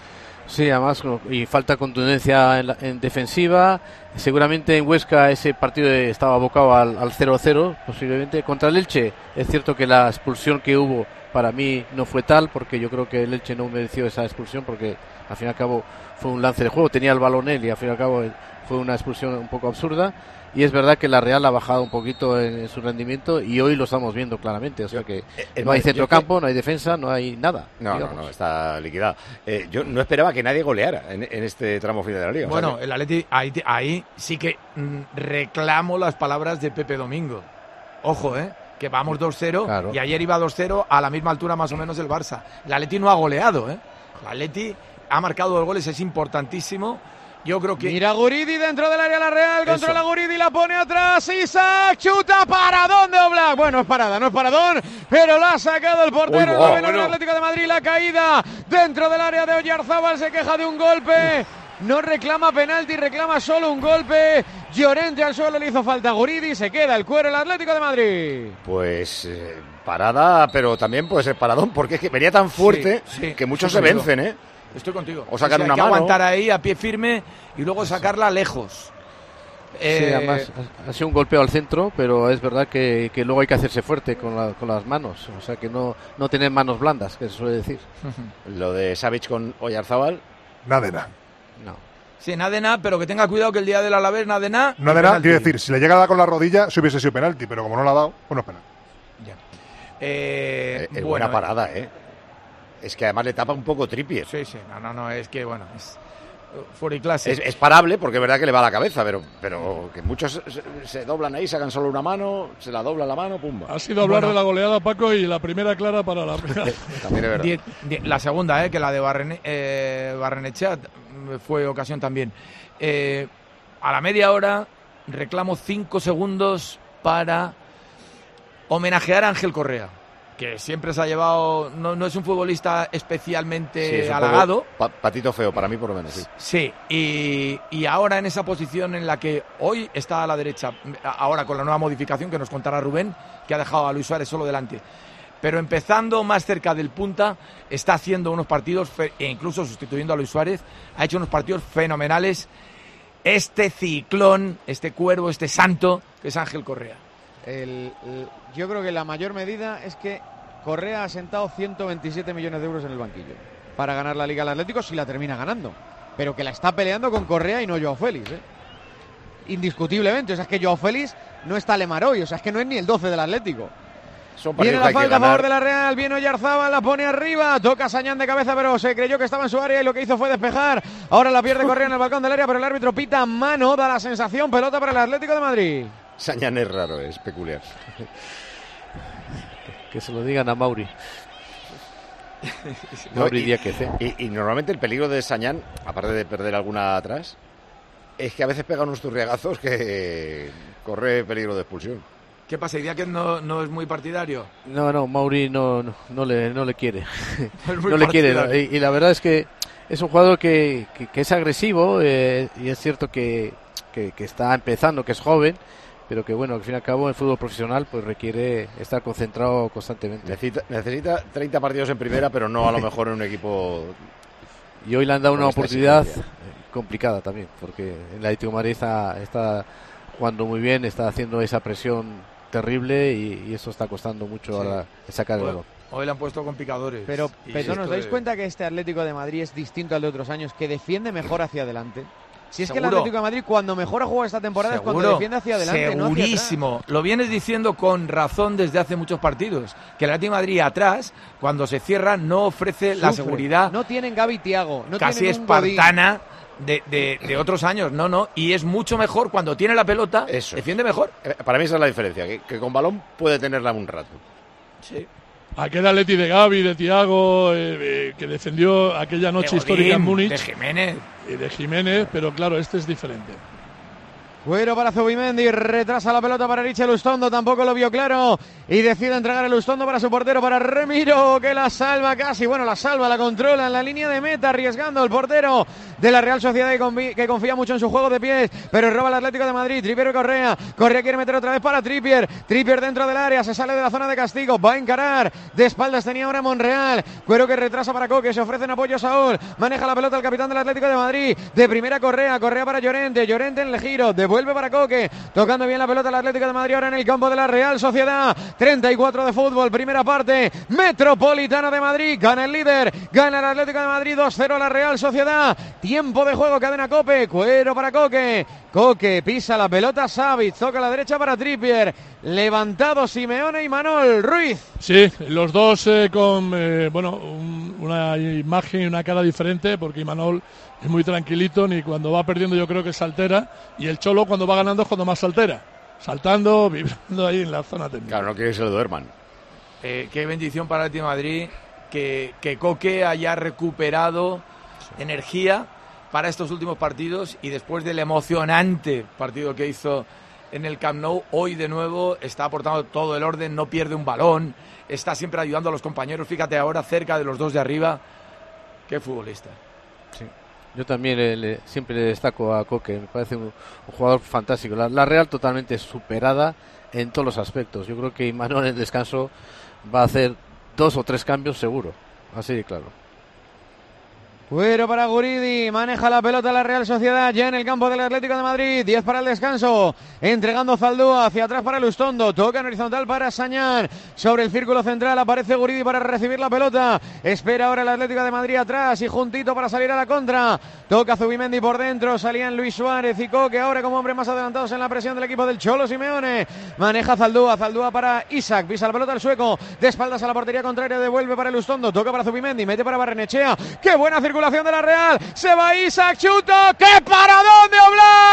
Sí, además, y falta contundencia en, la, en defensiva. Seguramente en Huesca ese partido estaba abocado al, al cero cero, posiblemente. Contra el Elche, es cierto que la expulsión que hubo para mí no fue tal, porque yo creo que el Elche no mereció esa expulsión, porque al fin y al cabo fue un lance de juego, tenía el balón él y al fin y al cabo fue una expulsión un poco absurda. Y es verdad que la Real ha bajado un poquito en, en su rendimiento y hoy lo estamos viendo claramente. O sea que eh, no hay yo centrocampo, que... no hay defensa, no hay nada. No, no, no, está liquidada. Eh, yo no esperaba que nadie goleara en, en este tramo final de la Liga. Bueno, o sea que... el Atleti, ahí, ahí sí que mm, reclamo las palabras de Pepe Domingo. Ojo, ¿eh? Que vamos dos cero, claro. Y ayer iba dos cero a la misma altura más o menos el Barça. El Atleti no ha goleado, ¿eh? El Atleti ha marcado dos goles, es importantísimo. Yo creo que... Mira Guridi dentro del área la Real, controla Guridi, la pone atrás, Isaac, chuta, paradón de Oblak. Bueno, es parada, no es paradón, pero la ha sacado el portero, Uy, wow, el bueno. Atlético de Madrid, la caída dentro del área de Oyarzábal, se queja de un golpe, no reclama penalti, reclama solo un golpe. Llorente al suelo, le hizo falta a Guridi, se queda el cuero el Atlético de Madrid. Pues eh, parada, pero también puede ser paradón, porque es que venía tan fuerte sí, sí, que muchos sí, se sí, vencen, ¿eh? Estoy contigo. O sacar o sea, una hay que mano. aguantar ahí a pie firme y luego sacarla lejos. Eh... Sí, además ha sido un golpeo al centro, pero es verdad que, que luego hay que hacerse fuerte con, la, con las manos. O sea, que no, no tener manos blandas, que se suele decir. Lo de Savic con Oyarzábal. Nada de nada. No. Sí, nada de nada, pero que tenga cuidado que el día del Alavés, nada de nada. Nada de nada, quiero decir, si le llega a dar con la rodilla, si hubiese sido penalti, pero como no la ha dado, pues no es penalti. Ya. Eh, Eh, eh, bueno, buena parada, ¿eh? Es que además le tapa un poco Trippier. Sí, sí, no, no, no, es que bueno, es fuera y clase. Es, es parable porque es verdad que le va a la cabeza, pero, pero que muchos se, se doblan ahí, sacan solo una mano, se la dobla la mano, pumba. Ha sido hablar Bueno. de la goleada, Paco, y la primera clara para la Real. También es verdad. Die- die- la segunda, eh, que la de Barrene, eh, Barrenechea fue ocasión también. Eh, a la media hora reclamo cinco segundos para homenajear a Ángel Correa, que siempre se ha llevado, no, no es un futbolista especialmente Sí, es un halagado. poco pa- patito feo, para mí por lo menos, sí. Sí, y, y ahora en esa posición en la que hoy está a la derecha, ahora con la nueva modificación que nos contará Rubén, que ha dejado a Luis Suárez solo delante. Pero empezando más cerca del punta, está haciendo unos partidos, fe- e incluso sustituyendo a Luis Suárez, ha hecho unos partidos fenomenales. Este ciclón, este cuervo, este santo, que es Ángel Correa. El, el- yo creo que la mayor medida es que Correa ha sentado ciento veintisiete millones de euros en el banquillo para ganar la Liga al Atlético si la termina ganando. Pero que la está peleando con Correa y no Joao Félix, ¿eh? Indiscutiblemente. O sea, es que Joao Félix no está Lemar hoy. O sea, es que no es ni el doce del Atlético. Son Viene partidos la que hay que falta a favor ganar. de la Real, viene Oyarzábal, la pone arriba, toca Sañán de cabeza, pero se creyó que estaba en su área y lo que hizo fue despejar. Ahora la pierde Correa en el balcón del área, pero el árbitro pita mano, da la sensación, pelota para el Atlético de Madrid. Sañán es raro, es peculiar. Que se lo digan a Mauri. No, Mauri y, Díaz, ¿eh? y, y normalmente el peligro de Sañán, aparte de perder alguna atrás, es que a veces pega unos turriagazos que corre peligro de expulsión. ¿Qué pasa? ¿Idea que no, no es muy partidario? No, no, Mauri no, no, no le, no le quiere. Es muy no le quiere. partidario. Y, y la verdad es que es un jugador que, que, que es agresivo eh, y es cierto que, que, que está empezando, que es joven, pero que bueno, al fin y al cabo el fútbol profesional pues requiere estar concentrado constantemente. Necesita, necesita treinta partidos en primera, pero no a lo mejor en un equipo. Y hoy le han dado con una esta oportunidad exigencia. complicada también, porque el Atlético de Madrid está, está jugando muy bien, está haciendo esa presión terrible y, y eso está costando mucho Sí. a la- sacar el balón. Hoy le han puesto con picadores. Pero, Y pero ¿nos esto dais de- cuenta que este Atlético de Madrid es distinto al de otros años, que defiende mejor hacia adelante? Si es que el Seguro. Atlético de Madrid cuando mejor ha jugado esta temporada es cuando Seguro, defiende hacia adelante, no hacia atrás. segurísimo. Lo vienes diciendo con razón desde hace muchos partidos. Que el Atlético de Madrid atrás, cuando se cierra, no ofrece la Sufre. seguridad No tienen Gavi y Thiago, no casi tienen un Godín. espartana de, de- de otros años. No, no. Y es mucho mejor cuando tiene la pelota, Eso. defiende mejor. Eh, Para mí esa es la diferencia, que, que con balón puede tenerla un rato. Sí. Aquel Atleti de Gavi, de Thiago, eh, eh, que defendió aquella noche De histórica en Godín, Múnich. de Jiménez. Y de Jiménez, pero claro, este es diferente. Cuero para Zubimendi, retrasa la pelota para Richie Lustondo, tampoco lo vio claro y decide entregar el Lustondo para su portero, para Remiro, que la salva casi, bueno, la salva, la controla en la línea de meta, arriesgando el portero de la Real Sociedad que, confi- que confía mucho en su juego de pies, pero roba el Atlético de Madrid. Trippier y Correa, Correa quiere meter otra vez para Trippier, Trippier dentro del área, se sale de la zona de castigo, va a encarar, de espaldas tenía ahora Monreal, Cuero que retrasa para Coque, se ofrece en apoyo a Saúl, maneja la pelota el capitán del Atlético de Madrid, de primera Correa, Correa para Llorente, Llorente en el giro, devuelve para Coque, tocando bien la pelota el Atlético de Madrid ahora en el campo de la Real Sociedad. Treinta y cuatro de fútbol, primera parte, Metropolitano de Madrid, gana el líder, gana el Atlético de Madrid, dos cero la Real Sociedad. Tiempo de juego, cadena Cope, Cuero para Coque, Coque pisa la pelota, Savic, toca a la derecha para Trippier, levantado Simeone y Manol Ruiz. Sí, los dos eh, con eh, bueno un- una imagen y una cara diferente, porque Imanol es muy tranquilito, ni cuando va perdiendo yo creo que se altera, y el Cholo cuando va ganando es cuando más se altera, saltando, vibrando ahí en la zona técnica. Claro, no quiere que se lo duerman. Eh, qué bendición para el Atlético de Madrid que, que Coque haya recuperado energía para estos últimos partidos y después del emocionante partido que hizo en el Camp Nou, hoy de nuevo está aportando todo el orden, no pierde un balón, está siempre ayudando a los compañeros, fíjate ahora cerca de los dos de arriba, qué futbolista. Sí. Yo también le- le- siempre le destaco a Coque, me parece un, un jugador fantástico. La, la Real totalmente superada en todos los aspectos. Yo creo que Imanol en el descanso va a hacer dos o tres cambios seguro, así de claro. Cuero para Guridi, maneja la pelota la Real Sociedad ya en el campo del Atlético de Madrid, diez para el descanso, entregando Zaldúa hacia atrás para Lustondo, toca en horizontal para Sañán, sobre el círculo central aparece Guridi para recibir la pelota, espera ahora el Atlético de Madrid atrás y juntito para salir a la contra, toca Zubimendi por dentro, salían Luis Suárez y Coque ahora como hombres más adelantados en la presión del equipo del Cholo Simeone, maneja Zaldúa, Zaldúa para Isaac, pisa la pelota el sueco, de espaldas a la portería contraria, devuelve para Lustondo, toca para Zubimendi, mete para Barrenechea, qué buena circulación de la Real, se va Isaac, chuto, ¡qué paradón de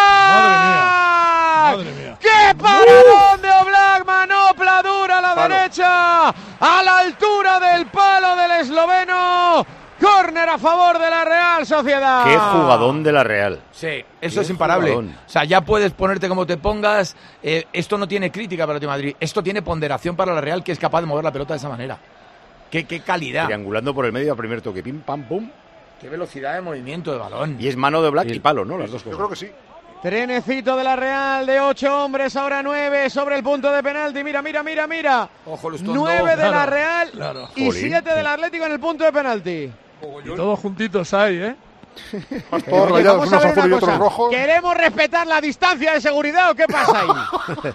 Oblak! Madre mía. ¡Qué paradón de Oblak! Manopla dura a la derecha, a la altura del palo del esloveno. Córner a favor de la Real Sociedad. Qué jugadón de la Real. Sí, eso es imparable. Jugadón. O sea, ya puedes ponerte como te pongas. Eh, esto no tiene crítica para el Atlético de Madrid. Esto tiene ponderación para la Real, que es capaz de mover la pelota de esa manera. Qué, qué calidad. Triangulando por el medio a primer toque. Pim, pam, pum. Qué velocidad de movimiento de balón. Y es mano de Black y, y palo, ¿no? Las dos cosas. Yo creo que sí. Trenecito de la Real de ocho hombres, ahora nueve sobre el punto de penalti. Mira, mira, mira, mira. Ojo, Lustondo. Nueve de claro, la Real claro. y Jolín. siete del Atlético en el punto de penalti. Y todos juntitos ahí, ¿eh? Todos rayados, Vamos a unos ver azules y una otros cosa. rojos. ¿Queremos respetar la distancia de seguridad o qué pasa ahí?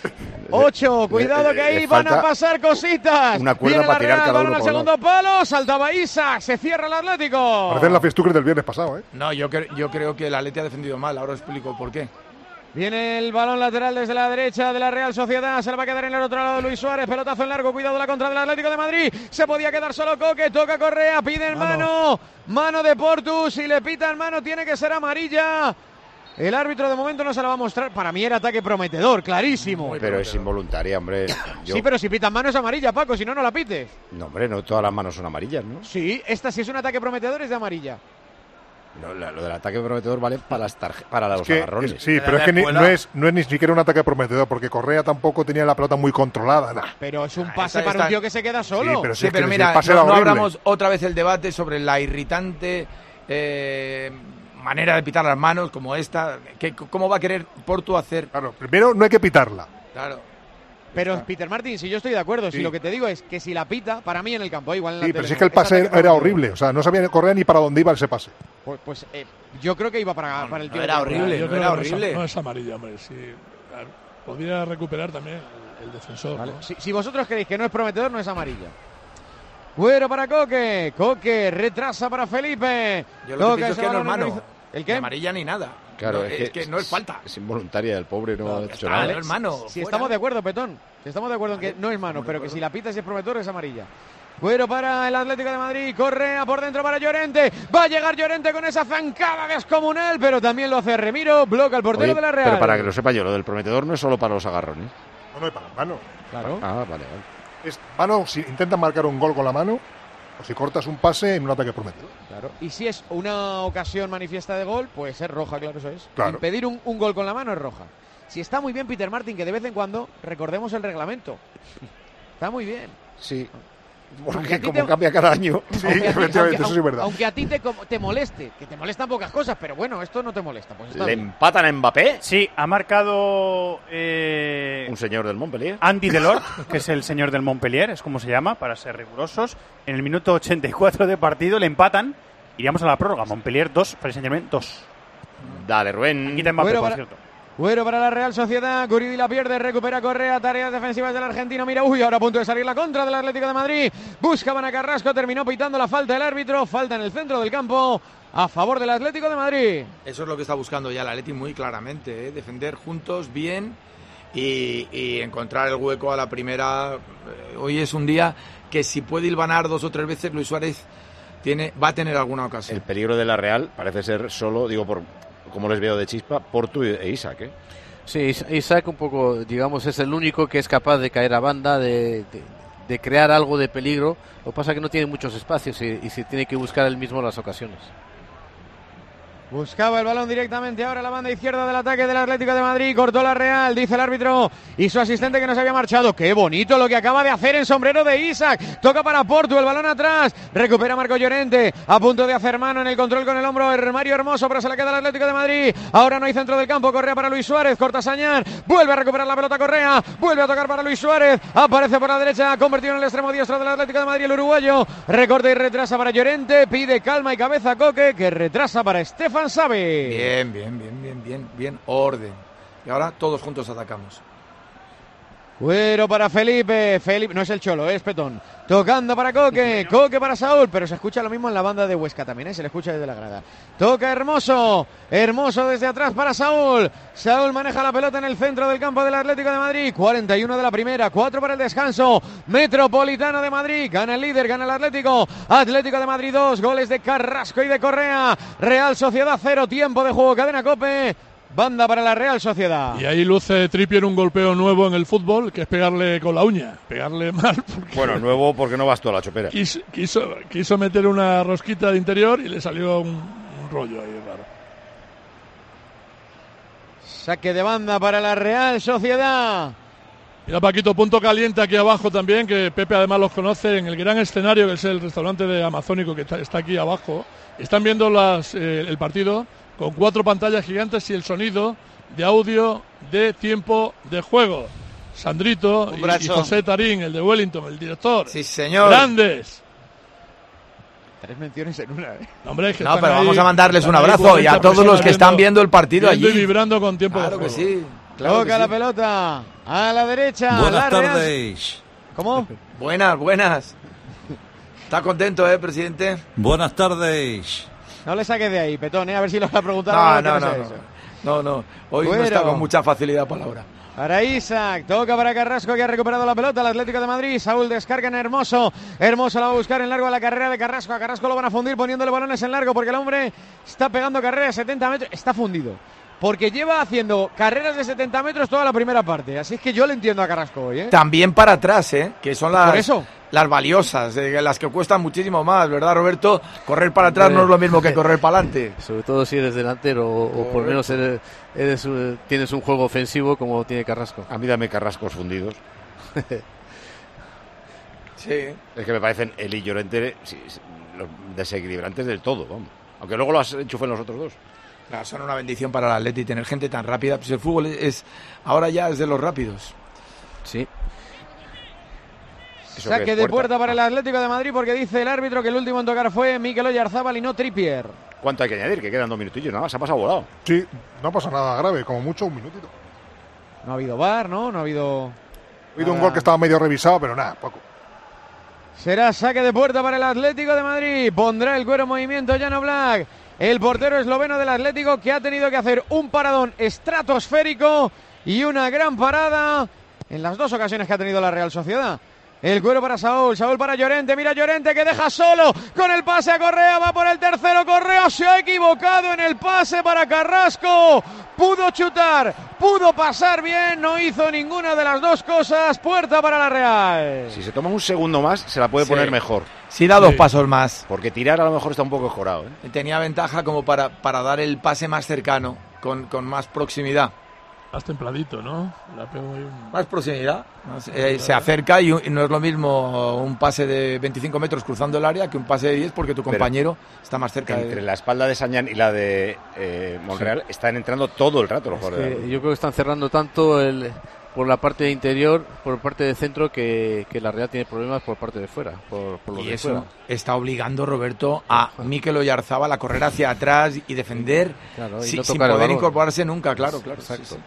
Ocho, cuidado que ahí Le van a falta pasar cositas. una cuerda Viene para la tirar Real, cada balón uno al por un segundo palo, saltaba Isaac, se cierra el Atlético. Parece la festucre del viernes pasado, ¿eh? No, yo, cre- yo creo que el Atleti ha defendido mal. Ahora os explico por qué. Viene el balón lateral desde la derecha de la Real Sociedad. Se le va a quedar en el otro lado Luis Suárez. Pelotazo en largo. Cuidado la contra del Atlético de Madrid. Se podía quedar solo Coque. Toca Correa. Piden mano. Mano de Portu. Si le pitan mano tiene que ser amarilla. El árbitro de momento no se la va a mostrar. Para mí era ataque prometedor. Clarísimo. Pero prometedor. Es involuntaria, hombre. Yo... Sí, pero si pitan mano es amarilla, Paco. Si no, no la pites. No, hombre, no todas las manos son amarillas, ¿no? Sí, esta si es un ataque prometedor es de amarilla. No, lo del ataque prometedor vale para, las tarje- para los Es que, agarrones. es- sí, pero es que ni- no, es, no es ni siquiera un ataque prometedor, porque Correa tampoco tenía la pelota muy controlada. Nah. Pero es un pase está- para está- un tío que se queda solo. Sí, pero, si Sí, es que pero si mira, el pase no, era no horrible. abramos otra vez el debate sobre la irritante eh, manera de pitar las manos como esta. Que, ¿Cómo va a querer Portu hacer? Claro, primero no hay que pitarla. Claro. Pero Peter Martín, si yo estoy de acuerdo, Sí. si lo que te digo es que si la pita, para mí en el campo, igual en la Sí, tele pero si es no, que el pase ataque era prometedor. horrible. O sea, no sabía Correa ni para dónde iba ese pase. Pues, pues eh, yo creo que iba para, para el tío. era de- horrible. Yo no creo era que no es- horrible. No es amarilla, hombre. Sí. Podría recuperar también el, el defensor. Vale. ¿no? Si, si vosotros creéis que no es prometedor, no es amarilla. Güero para Coque. Coque retrasa para Felipe. Yo lo que Coque, pienso es ese que no es balón mano. hizo- ¿El Ni qué? amarilla ni nada. Claro, No, es, es que no es falta. Es involuntaria, el pobre no, No, ha ya hecho está, nada. no es mano. Si fuera. estamos de acuerdo, Petón. Si estamos de acuerdo en que no es mano, pero que si la pita si es prometedor es amarilla. Güero para el Atlético de Madrid, Correa por dentro para Llorente, va a llegar Llorente con esa zancada descomunal, pero también lo hace Remiro, bloca al portero Oye, de la Real. pero para que lo sepa yo, lo del prometedor no es solo para los agarrones. No, no, y para la mano. Claro. Ah, vale, vale. Es mano, si intentas marcar un gol con la mano, o si cortas un pase en un ataque prometedor. Claro. Y si es una ocasión manifiesta de gol, pues es roja, claro, eso es. Claro. Impedir un, un gol con la mano es roja. Si está muy bien Peter Martin, que de vez en cuando recordemos el reglamento. Está muy bien. Sí. Aunque a Porque ti como te- cambia cada año. Sí, Aunque a ti- efectivamente, aunque- eso sí es verdad. Aunque a ti te, como- te moleste, que te molestan pocas cosas, pero bueno, esto no te molesta. Pues está ¿Le bien. empatan a Mbappé? Sí, ha marcado eh, Un señor del Montpellier. Andy Delort, que es el señor del Montpellier, es como se llama, para ser rigurosos. En el minuto ochenta y cuatro de partido le empatan. Iríamos a la prórroga. Montpellier dos, Paris Saint-Germain dos. Dale, Rubén. Aquí te Mbappé, Bueno, por para- cierto. Güero para la Real Sociedad, Guridi la pierde, recupera Correa, tareas defensivas del argentino, mira, uy, ahora a punto de salir la contra del Atlético de Madrid, buscaban a Carrasco, terminó pitando la falta el árbitro, falta en el centro del campo a favor del Atlético de Madrid. Eso es lo que está buscando ya el Atleti muy claramente, ¿eh? Defender juntos bien y, y encontrar el hueco a la primera. Eh, Hoy es un día que si puede hilvanar dos o tres veces Luis Suárez tiene, va a tener alguna ocasión. El peligro de la Real parece ser solo, digo, por como les veo de chispa, Portu e Isaac, ¿eh? Sí, Is- Isaac un poco, digamos, es el único que es capaz de caer a banda, de, de, de crear algo de peligro. Lo que pasa es que no tiene muchos espacios y, y se tiene que buscar él mismo las ocasiones. Buscaba el balón directamente ahora a la banda izquierda del ataque del Atlético de Madrid. Cortó la Real, dice el árbitro. Y su asistente que no se había marchado. Qué bonito lo que acaba de hacer en sombrero de Isaac. Toca para Portu, el balón atrás. Recupera Marco Llorente. A punto de hacer mano en el control con el hombro. Mario Hermoso, pero se la queda el Atlético de Madrid. Ahora no hay centro del campo. Correa para Luis Suárez. Corta Sañán. Vuelve a recuperar la pelota Correa. Vuelve a tocar para Luis Suárez. Aparece por la derecha. Convertido en el extremo diestro del Atlético de Madrid el uruguayo. Recorta y retrasa para Llorente. Pide calma y cabeza a Coque, que retrasa para Stefan Sabe. Bien, bien, bien, bien, bien, bien, orden. Y ahora todos juntos atacamos. Güero para Felipe, Felipe, no es el Cholo, es Petón. Tocando para Coque, Coque para Saúl, pero se escucha lo mismo en la banda de Huesca también, ¿eh? Se le escucha desde la grada. Toca Hermoso, Hermoso desde atrás para Saúl. Saúl maneja la pelota en el centro del campo del Atlético de Madrid. cuarenta y uno de la primera, cuatro para el descanso. Metropolitano de Madrid, gana el líder, gana el Atlético. Atlético de Madrid dos, goles de Carrasco y de Correa. Real Sociedad cero, tiempo de juego, cadena COPE. Banda para la Real Sociedad. Y ahí luce Trippier un golpeo nuevo en el fútbol, que es pegarle con la uña, pegarle mal. Bueno, nuevo porque no bastó la chopera. Quiso, quiso, quiso meter una rosquita de interior y le salió un, un rollo ahí raro. Saque de banda para la Real Sociedad. Mira, Paquito, punto caliente aquí abajo también, que Pepe además los conoce en el gran escenario, que es el restaurante de Amazónico, que está, está aquí abajo. Están viendo las, eh, el partido con cuatro pantallas gigantes y el sonido de audio de tiempo de juego. Sandrito y, y José Tarín, el de Wellington, el director. Sí, señor. Grandes. Tres menciones en una, ¿eh? No, hombre, es que no pero ahí, vamos a mandarles un abrazo y a todos los que están viendo el partido allí. allí. Y vibrando con tiempo claro de juego. Que sí. Claro Toca que la sí. pelota a la derecha. Buenas la tardes. Real... ¿Cómo? Buenas, buenas. ¿Está contento, eh, presidente? Buenas tardes. No le saques de ahí, Petón, ¿eh? A ver si lo va a preguntar. No, ahora no, que no, sé no, eso. no, no. Hoy Bueno. no está con mucha facilidad palabra. Para Isaac, toca para Carrasco que ha recuperado la pelota, el Atlético de Madrid. Saúl descarga en Hermoso. Hermoso la va a buscar en largo a la carrera de Carrasco. A Carrasco lo van a fundir poniéndole balones en largo porque el hombre está pegando carreras de setenta metros. Está fundido. Porque lleva haciendo carreras de setenta metros toda la primera parte. Así es que yo le entiendo a Carrasco hoy, ¿eh? También para atrás, ¿eh? Que son las, Por eso. las valiosas, eh, las que cuestan muchísimo más, ¿verdad, Roberto? Correr para atrás no es lo mismo que correr para adelante. Sobre todo si eres delantero o, o por lo menos eres, eres, eh, tienes un juego ofensivo como tiene Carrasco. A mí dame Carrascos fundidos. Sí. Es que me parecen él y Llorente sí, sí, los desequilibrantes del todo, vamos. Aunque luego los enchufen los otros dos. Claro, son una bendición para el Atleti tener gente tan rápida. Pues el fútbol es ahora ya es de los rápidos. Sí. Saque de puerta para el Atlético de Madrid porque dice el árbitro que el último en tocar fue Mikel Oyarzábal y no Trippier. ¿Cuánto hay que añadir? Que quedan dos minutillos, nada más, se ha pasado volado. Sí, no pasa nada grave, como mucho un minutito. No ha habido V A R, ¿no? No ha habido... Ha habido un gol que estaba medio revisado, pero nada, poco. Será saque de puerta para el Atlético de Madrid. Pondrá el cuero en movimiento Jan Oblak. El portero esloveno del Atlético que ha tenido que hacer un paradón estratosférico y una gran parada en las dos ocasiones que ha tenido la Real Sociedad. El cuero para Saúl, Saúl para Llorente, mira Llorente que deja solo con el pase a Correa, va por el tercero, Correa se ha equivocado en el pase para Carrasco, pudo chutar, pudo pasar bien, no hizo ninguna de las dos cosas, puerta para la Real. Si se toma un segundo más, se la puede Sí. poner mejor. Sí, da dos sí. pasos más. Porque tirar a lo mejor está un poco escorado, ¿eh? Tenía ventaja como para, para dar el pase más cercano, con, con más proximidad. Más templadito, ¿no? La pego ahí un... Más proximidad. Más, eh, se acerca y, y no es lo mismo un pase de veinticinco metros cruzando el área que un pase de diez porque tu compañero Pero está más cerca. Entre de... la espalda de Sañán y la de eh, Monreal sí. están entrando todo el rato los es jugadores. Que yo creo que están cerrando tanto el, por la parte de interior, por parte de centro, que, que la Real tiene problemas por parte de fuera. Por, por los y de eso fuera. Está obligando, Roberto, a Mikel Oyarzábal a correr hacia atrás y defender claro, y si, no sin tocar poder el incorporarse nunca, claro, claro. Exacto. Sí, sí.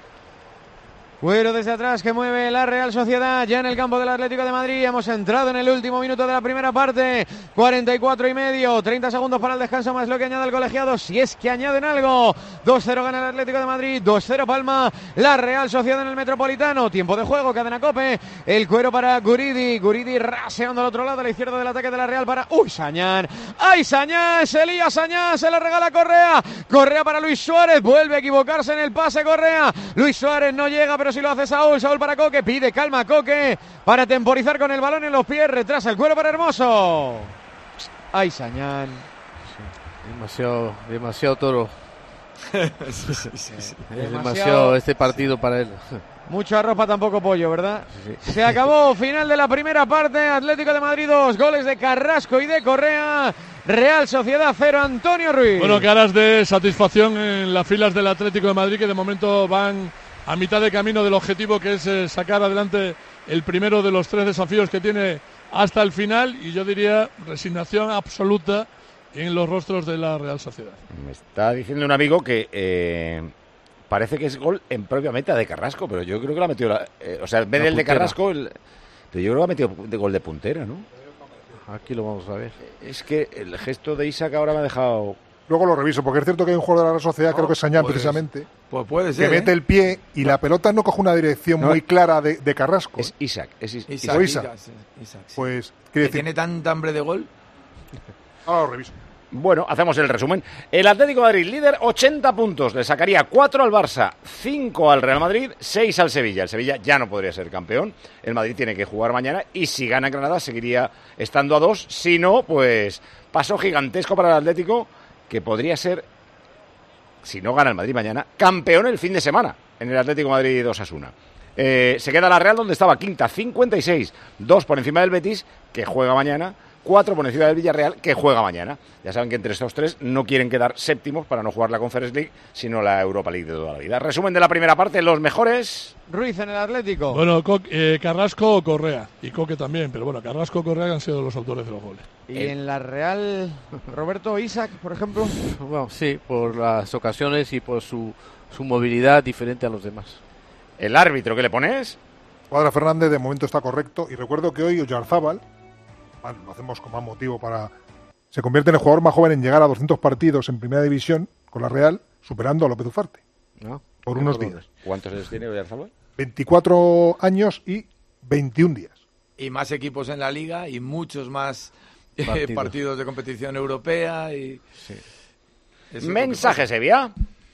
Cuero desde atrás que mueve la Real Sociedad ya en el campo del Atlético de Madrid. Hemos entrado en el último minuto de la primera parte. cuarenta y cuatro y medio. treinta segundos para el descanso más lo que añade el colegiado. Si es que añaden algo. dos cero gana el Atlético de Madrid. dos cero palma la Real Sociedad en el Metropolitano. Tiempo de juego. Cadena Cope. El cuero para Guridi. Guridi raseando al otro lado. A la izquierda del ataque de la Real para... ¡Uy, Sañán! ¡Ay, Sañán! Se lía Sañán. Se le regala Correa. Correa para Luis Suárez. Vuelve a equivocarse en el pase Correa. Luis Suárez no llega, pero si lo hace Saúl, Saúl para Coque, pide calma a Coque para temporizar con el balón en los pies, retrasa el cuero para Hermoso. Ay, Sañán. Sí, demasiado, demasiado toro. sí, sí, sí, sí. Es demasiado, demasiado este partido para él. Mucha ropa, tampoco pollo, ¿verdad? Sí, sí. Se acabó, final de la primera parte. Atlético de Madrid dos, goles de Carrasco y de Correa. Real Sociedad cero, Antonio Ruiz. Bueno, caras de satisfacción en las filas del Atlético de Madrid, que de momento van a mitad de camino del objetivo, que es eh, sacar adelante el primero de los tres desafíos que tiene hasta el final, y yo diría resignación absoluta en los rostros de la Real Sociedad. Me está diciendo un amigo que eh, parece que es gol en propia meta de Carrasco, pero yo creo que lo ha metido, la, eh, o sea, en vez del de Carrasco, el, pero yo creo que lo ha metido de gol de puntera, ¿no? Aquí lo vamos a ver. Es que el gesto de Isaac ahora me ha dejado... Luego lo reviso, porque es cierto que hay un jugador de la Real Sociedad, no, creo que es Sañán pues, precisamente, pues puede ser, que mete ¿eh? el pie y la pelota no coge una dirección no, muy clara de, de Carrasco. Es Isaac, es Is- Isaac. Isaac. Isaac, Isaac sí. Pues, quiere decir... ¿Tiene tanta hambre de gol? Ahora lo reviso. Bueno, hacemos el resumen. El Atlético de Madrid, líder, ochenta puntos. Le sacaría cuatro al Barça, cinco al Real Madrid, seis al Sevilla. El Sevilla ya no podría ser campeón. El Madrid tiene que jugar mañana y si gana Granada seguiría estando a dos. Si no, pues paso gigantesco para el Atlético, que podría ser, si no gana el Madrid mañana, campeón el fin de semana en el Atlético de Madrid Osasuna. Eh, se queda la Real donde estaba quinta, cincuenta y seis, dos por encima del Betis, que juega mañana, cuatro por encima del Villarreal, que juega mañana. Ya saben que entre estos tres no quieren quedar séptimos para no jugar la Conference League, sino la Europa League de toda la vida. Resumen de la primera parte, los mejores. Ruiz en el Atlético. Bueno, Co- eh, Carrasco o Correa, y Coque también, pero bueno, Carrasco o Correa han sido los autores de los goles. Y eh. en la Real, Roberto Isaac, por ejemplo. Bueno, sí, por las ocasiones y por su, su movilidad diferente a los demás. ¿El árbitro qué le pones? Cuadra Fernández de momento está correcto, y recuerdo que hoy Oyarzábal, bueno, lo hacemos con más motivo para... Se convierte en el jugador más joven en llegar a doscientos partidos en Primera División con la Real, superando a López Ufarte. No, por unos días. ¿Cuántos años tiene Oyarzábal? veinticuatro años y veintiún días. Y más equipos en la Liga y muchos más eh, Partido. partidos de competición europea. Y... Sí. Mensaje, Sevilla.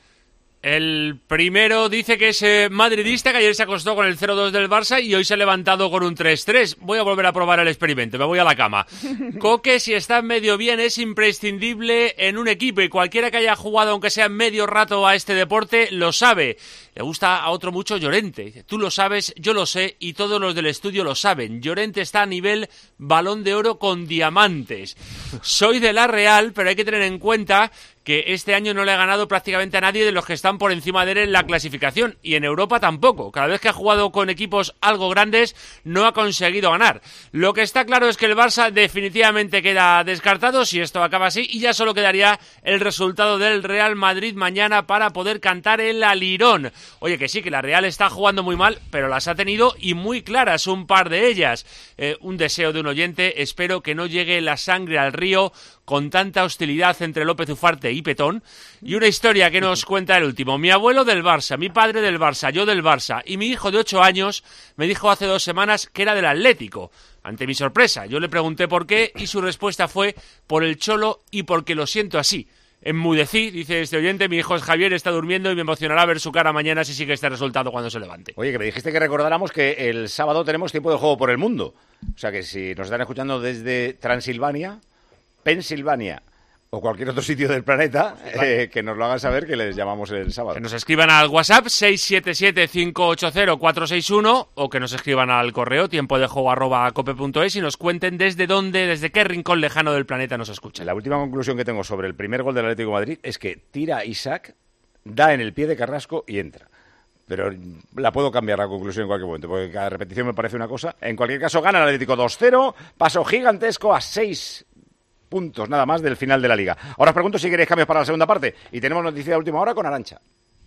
El primero dice que es eh, madridista, que ayer se acostó con el cero dos del Barça y hoy se ha levantado con un tres tres. Voy a volver a probar el experimento, me voy a la cama. Coque, si está medio bien, es imprescindible en un equipo y cualquiera que haya jugado, aunque sea medio rato, a este deporte, lo sabe. Le gusta a otro mucho Llorente. Dice, tú lo sabes, yo lo sé y todos los del estudio lo saben. Llorente está a nivel Balón de Oro con diamantes. Soy de la Real, pero hay que tener en cuenta que este año no le ha ganado prácticamente a nadie de los que están por encima de él en la clasificación, y en Europa tampoco. Cada vez que ha jugado con equipos algo grandes no ha conseguido ganar. Lo que está claro es que el Barça definitivamente queda descartado si esto acaba así, y ya solo quedaría el resultado del Real Madrid mañana para poder cantar el alirón. Oye, que sí, que la Real está jugando muy mal, pero las ha tenido y muy claras un par de ellas. Eh, un deseo de un oyente, espero que no llegue la sangre al río con tanta hostilidad entre López Ufarte y Petón. Y una historia que nos cuenta el último. Mi abuelo del Barça, mi padre del Barça, yo del Barça, y mi hijo de ocho años me dijo hace dos semanas que era del Atlético. Ante mi sorpresa, yo le pregunté por qué y su respuesta fue por el Cholo y porque lo siento así. Enmudecí, dice este oyente, mi hijo es Javier, está durmiendo y me emocionará ver su cara mañana si sigue este resultado cuando se levante. Oye, que me dijiste que recordáramos que el sábado tenemos tiempo de juego por el mundo. O sea que si nos están escuchando desde Transilvania, Pensilvania o cualquier otro sitio del planeta, eh, que nos lo hagan saber, que les llamamos el sábado. Que nos escriban al WhatsApp seis siete siete, cinco ocho cero, cuatro seis uno o que nos escriban al correo tiempo de juego arroba cope punto es y nos cuenten desde dónde, desde qué rincón lejano del planeta nos escuchan. La última conclusión que tengo sobre el primer gol del Atlético de Madrid es que tira Isaac, da en el pie de Carrasco y entra. Pero la puedo cambiar la conclusión en cualquier momento, porque cada repetición me parece una cosa. En cualquier caso, gana el Atlético dos cero, paso gigantesco a seis puntos nada más del final de la Liga. Ahora os pregunto si queréis cambios para la segunda parte. Y tenemos noticia de última hora con Arantxa.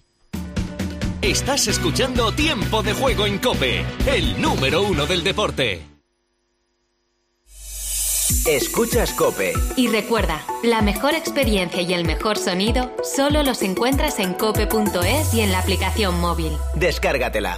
Estás escuchando Tiempo de Juego en COPE, el número uno del deporte. Escuchas COPE. Y recuerda, la mejor experiencia y el mejor sonido solo los encuentras en cope punto es y en la aplicación móvil. Descárgatela.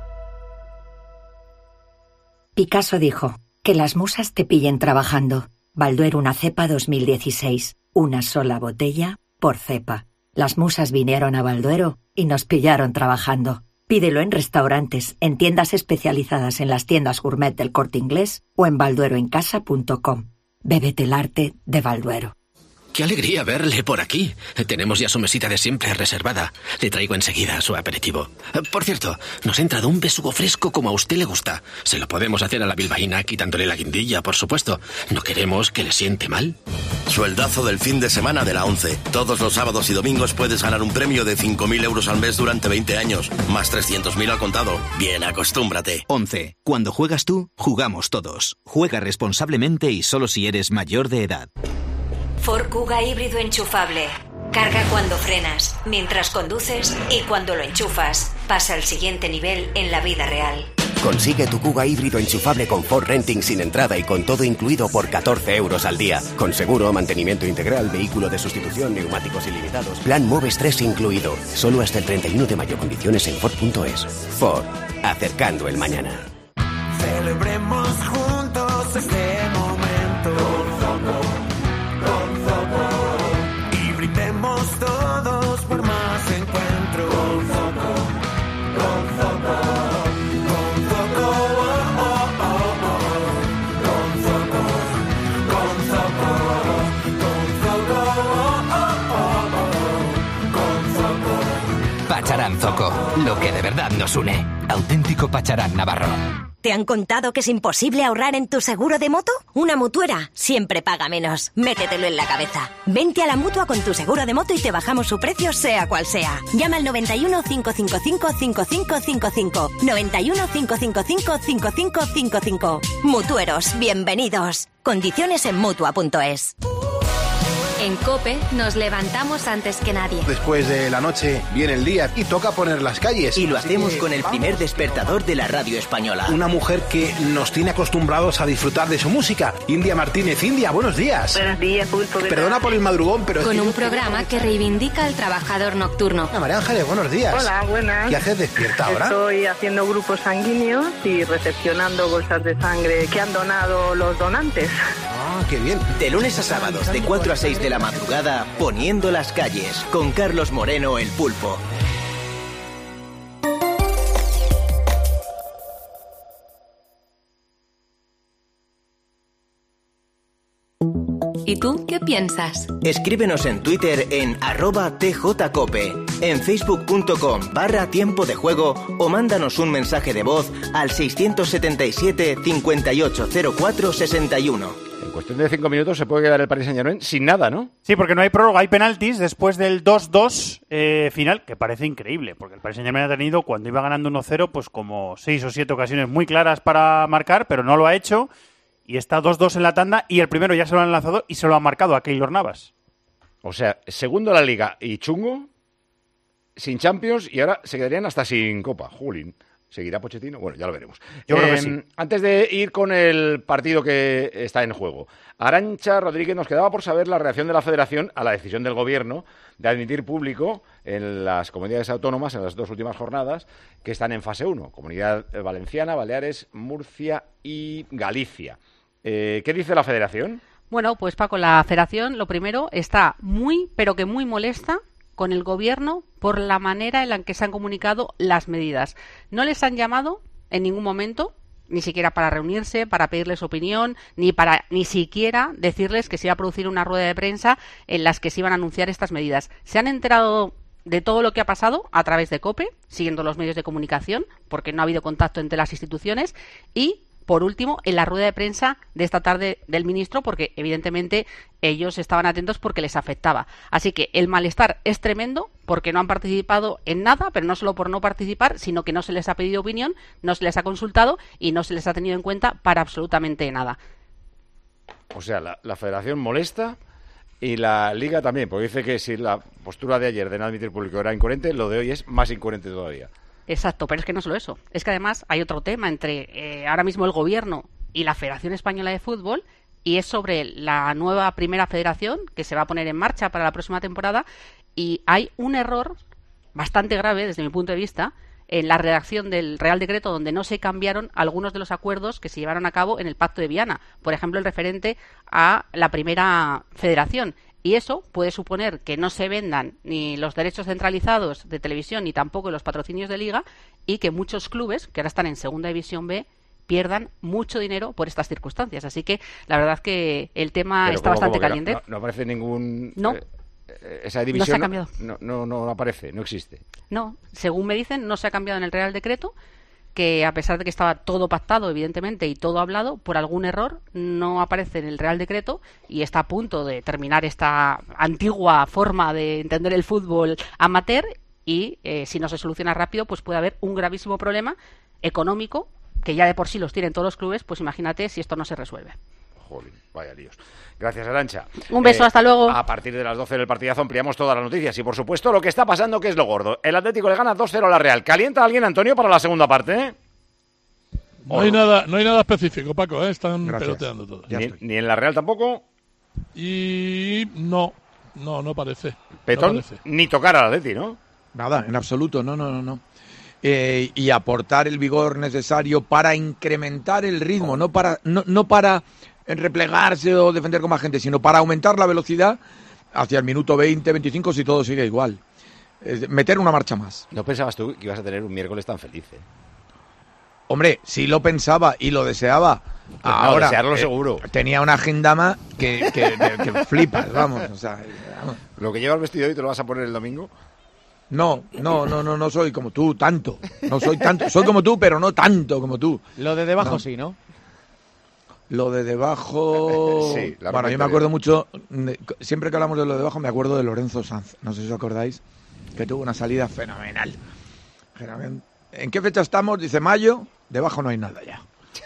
Picasso dijo, que las musas te pillen trabajando. Balduero una cepa dos mil dieciséis. Una sola botella por cepa. Las musas vinieron a Balduero y nos pillaron trabajando. Pídelo en restaurantes, en tiendas especializadas en las tiendas gourmet del Corte Inglés o en baldueroencasa punto com. Bébete el arte de Balduero. Qué alegría verle por aquí. Tenemos ya su mesita de siempre reservada. Le traigo enseguida su aperitivo. Por cierto, nos ha entrado un besugo fresco como a usted le gusta. Se lo podemos hacer a la bilbaína quitándole la guindilla, por supuesto. No queremos que le siente mal. Sueldazo del fin de semana de la ONCE. Todos los sábados y domingos puedes ganar un premio de cinco mil euros al mes durante veinte años. Más trescientos mil al contado. Bien, acostúmbrate. ONCE. Cuando juegas tú, jugamos todos. Juega responsablemente y solo si eres mayor de edad. Ford Kuga híbrido enchufable. Carga cuando frenas, mientras conduces y cuando lo enchufas. Pasa al siguiente nivel en la vida real. Consigue tu Kuga híbrido enchufable con Ford Renting sin entrada y con todo incluido por catorce euros al día. Con seguro, mantenimiento integral, vehículo de sustitución, neumáticos ilimitados. Plan Moves tres incluido. Solo hasta el treinta y uno de mayo. Condiciones en Ford punto es. Ford. Acercando el mañana. Celebremos juntos este momento. Con Zoco, con Zoco. lo que de verdad nos une. Auténtico Pacharán Navarro. ¿Te han contado que es imposible ahorrar en tu seguro de moto? Una mutuera siempre paga menos. Métetelo en la cabeza. Vente a la Mutua con tu seguro de moto y te bajamos su precio sea cual sea. Llama al noventa y uno, cinco cinco cinco, cinco cinco cinco cinco. noventa y uno, cinco cinco cinco, cinco cinco cinco cinco. Mutueros, bienvenidos. Condiciones en Mutua punto es. En COPE nos levantamos antes que nadie. Después de la noche viene el día y toca poner las calles. Y lo hacemos que con el vamos. primer despertador de la radio española. Una mujer que nos tiene acostumbrados a disfrutar de su música. India Martínez. India, buenos días. Buenos días, Pulpo. Perdona por el madrugón, pero... Con es que un yo... programa que reivindica al trabajador nocturno. María Ángeles, buenos días. Hola, buenas. ¿Qué haces despierta ahora? Estoy haciendo grupos sanguíneos y recepcionando bolsas de sangre que han donado los donantes. Ah, qué bien. De lunes a sábados, de cuatro a seis de la madrugada, Poniendo las calles, con Carlos Moreno, el Pulpo. ¿Y tú qué piensas? Escríbenos en Twitter en arroba tjcope, en facebook.com barra tiempo de juego o mándanos un mensaje de voz al seiscientos setenta y siete, cincuenta y ocho cero cuatro, sesenta y uno. En cuestión de cinco minutos se puede quedar el Paris Saint-Germain sin nada, ¿no? Sí, porque no hay prórroga, hay penaltis después del dos dos eh, final, que parece increíble, porque el Paris Saint-Germain ha tenido, cuando iba ganando uno cero, pues como seis o siete ocasiones muy claras para marcar, pero no lo ha hecho, y está dos dos en la tanda, y el primero ya se lo han lanzado y se lo han marcado a Keylor Navas. O sea, segundo la Liga y chungo, sin Champions, y ahora se quedarían hasta sin Copa. Jolín. ¿Seguirá Pochettino? Bueno, ya lo veremos. Yo creo eh, que sí. Antes de ir con el partido que está en juego, Arantxa Rodríguez, nos quedaba por saber la reacción de la Federación a la decisión del Gobierno de admitir público en las comunidades autónomas en las dos últimas jornadas que están en fase uno, Comunidad Valenciana, Baleares, Murcia y Galicia. Eh, ¿Qué dice la Federación? Bueno, pues Paco, la Federación, lo primero, está muy, pero que muy molesta con el Gobierno por la manera en la que se han comunicado las medidas. No les han llamado en ningún momento, ni siquiera para reunirse, para pedirles opinión, ni para ni siquiera decirles que se iba a producir una rueda de prensa en las que se iban a anunciar estas medidas. Se han enterado de todo lo que ha pasado a través de COPE, siguiendo los medios de comunicación, porque no ha habido contacto entre las instituciones, y por último, en la rueda de prensa de esta tarde del ministro, porque evidentemente ellos estaban atentos porque les afectaba. Así que el malestar es tremendo porque no han participado en nada, pero no solo por no participar, sino que no se les ha pedido opinión, no se les ha consultado y no se les ha tenido en cuenta para absolutamente nada. O sea, la, la Federación molesta y la Liga también, porque dice que si la postura de ayer de no admitir público era incoherente, lo de hoy es más incoherente todavía. Exacto, pero es que no solo eso. Es que además hay otro tema entre eh, ahora mismo el Gobierno y la Federación Española de Fútbol, y es sobre la nueva primera federación que se va a poner en marcha para la próxima temporada, y hay un error bastante grave desde mi punto de vista en la redacción del Real Decreto, donde no se cambiaron algunos de los acuerdos que se llevaron a cabo en el Pacto de Viana. Por ejemplo, el referente a la primera federación. Y eso puede suponer que no se vendan ni los derechos centralizados de televisión ni tampoco los patrocinios de liga, y que muchos clubes que ahora están en Segunda División B pierdan mucho dinero por estas circunstancias. Así que la verdad que el tema Pero está ¿cómo, bastante cómo que caliente. No, no aparece ningún... No. Eh, esa división no se ha cambiado. No, no, no aparece, no existe. No, según me dicen, no se ha cambiado en el Real Decreto, que a pesar de que estaba todo pactado, evidentemente, y todo hablado, por algún error no aparece en el Real Decreto y está a punto de terminar esta antigua forma de entender el fútbol amateur, y eh, si no se soluciona rápido, pues puede haber un gravísimo problema económico, que ya de por sí los tienen todos los clubes, pues imagínate si esto no se resuelve. Jolín, vaya líos. Gracias, Arantxa. Un beso, hasta luego. A partir de las doce del partidazo ampliamos todas las noticias y, por supuesto, lo que está pasando, que es lo gordo. El Atlético le gana dos cero a la Real. ¿Calienta alguien, Antonio, para la segunda parte? ¿eh? No hay nada, no hay nada específico, Paco, ¿eh? Están Gracias. peloteando todos. Ni, ni en la Real tampoco. Y no, no, no parece. Petón, no parece. ni tocar al Atleti, ¿no? Nada, en absoluto, no, no, no, no. Eh, y aportar el vigor necesario para incrementar el ritmo, no para, no, no para replegarse o defender con más gente, sino para aumentar la velocidad hacia el minuto veinte, veinticinco, si todo sigue igual. Es meter una marcha más. ¿No pensabas tú que ibas a tener un miércoles tan feliz? ¿eh? Hombre, sí lo pensaba y lo deseaba. Pues Ahora, no, desearlo eh, seguro. Tenía una agendama que, que, que, que flipas, vamos. O sea, vamos. Lo que llevas vestido hoy te lo vas a poner el domingo. No, no, no, no, no soy como tú, tanto. No soy tanto. Soy como tú, pero no tanto como tú. Lo de debajo no. sí, ¿no? Lo de debajo... Sí, la bueno, yo me acuerdo mucho, siempre que hablamos de lo de debajo, me acuerdo de Lorenzo Sanz. No sé si os acordáis, que tuvo una salida fenomenal. ¿En qué fecha estamos? Dice mayo, debajo no hay nada ya.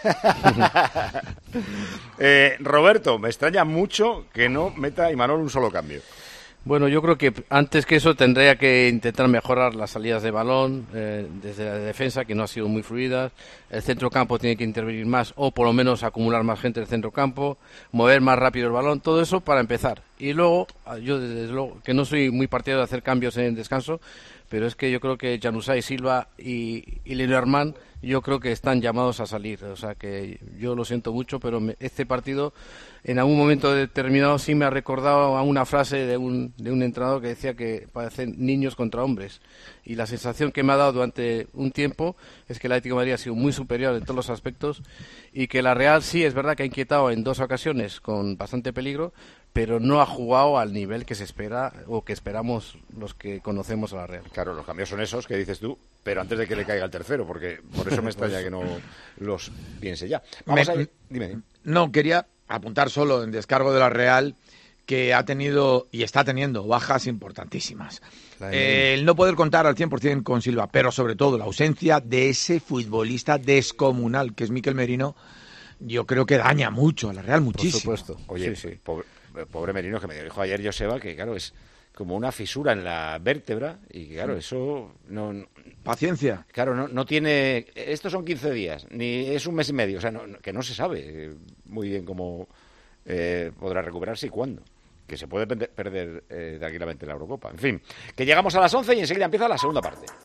eh, Roberto, me extraña mucho que no meta Imanol un solo cambio. Bueno, yo creo que antes que eso tendría que intentar mejorar las salidas de balón eh, desde la defensa, que no ha sido muy fluidas. El centrocampo tiene que intervenir más o por lo menos acumular más gente en el centrocampo, mover más rápido el balón, todo eso para empezar. Y luego, yo desde luego que no soy muy partidario de hacer cambios en descanso, pero es que yo creo que Januzaj Silva y, y Lenormand yo creo que están llamados a salir. O sea que yo lo siento mucho, pero me, este partido en algún momento determinado sí me ha recordado a una frase de un, de un entrenador que decía que parecen niños contra hombres. Y la sensación que me ha dado durante un tiempo es que el Atlético de Madrid ha sido muy superior en todos los aspectos y que la Real sí es verdad que ha inquietado en dos ocasiones con bastante peligro, pero no ha jugado al nivel que se espera o que esperamos los que conocemos a la Real. Claro, los cambios son esos que dices tú, pero antes de que le caiga el tercero, porque por eso me extraña que no los piense ya. Vamos Me, a ir. Dime, dime. No, quería apuntar solo en descargo de la Real que ha tenido y está teniendo bajas importantísimas. Eh, el no poder contar al cien por ciento con Silva, pero sobre todo la ausencia de ese futbolista descomunal que es Mikel Merino, yo creo que daña mucho a la Real, muchísimo. Por supuesto. Oye, sí, sí. Pobre, pobre Merino, que me dijo ayer Joseba que, claro, es como una fisura en la vértebra y que, claro, eso no... no Paciencia. Claro, no, no tiene... Estos son quince días, ni es un mes y medio, o sea, no, que no se sabe muy bien cómo eh, podrá recuperarse y cuándo. Que se puede perder eh, tranquilamente la Eurocopa. En fin, que llegamos a las once y enseguida empieza la segunda parte.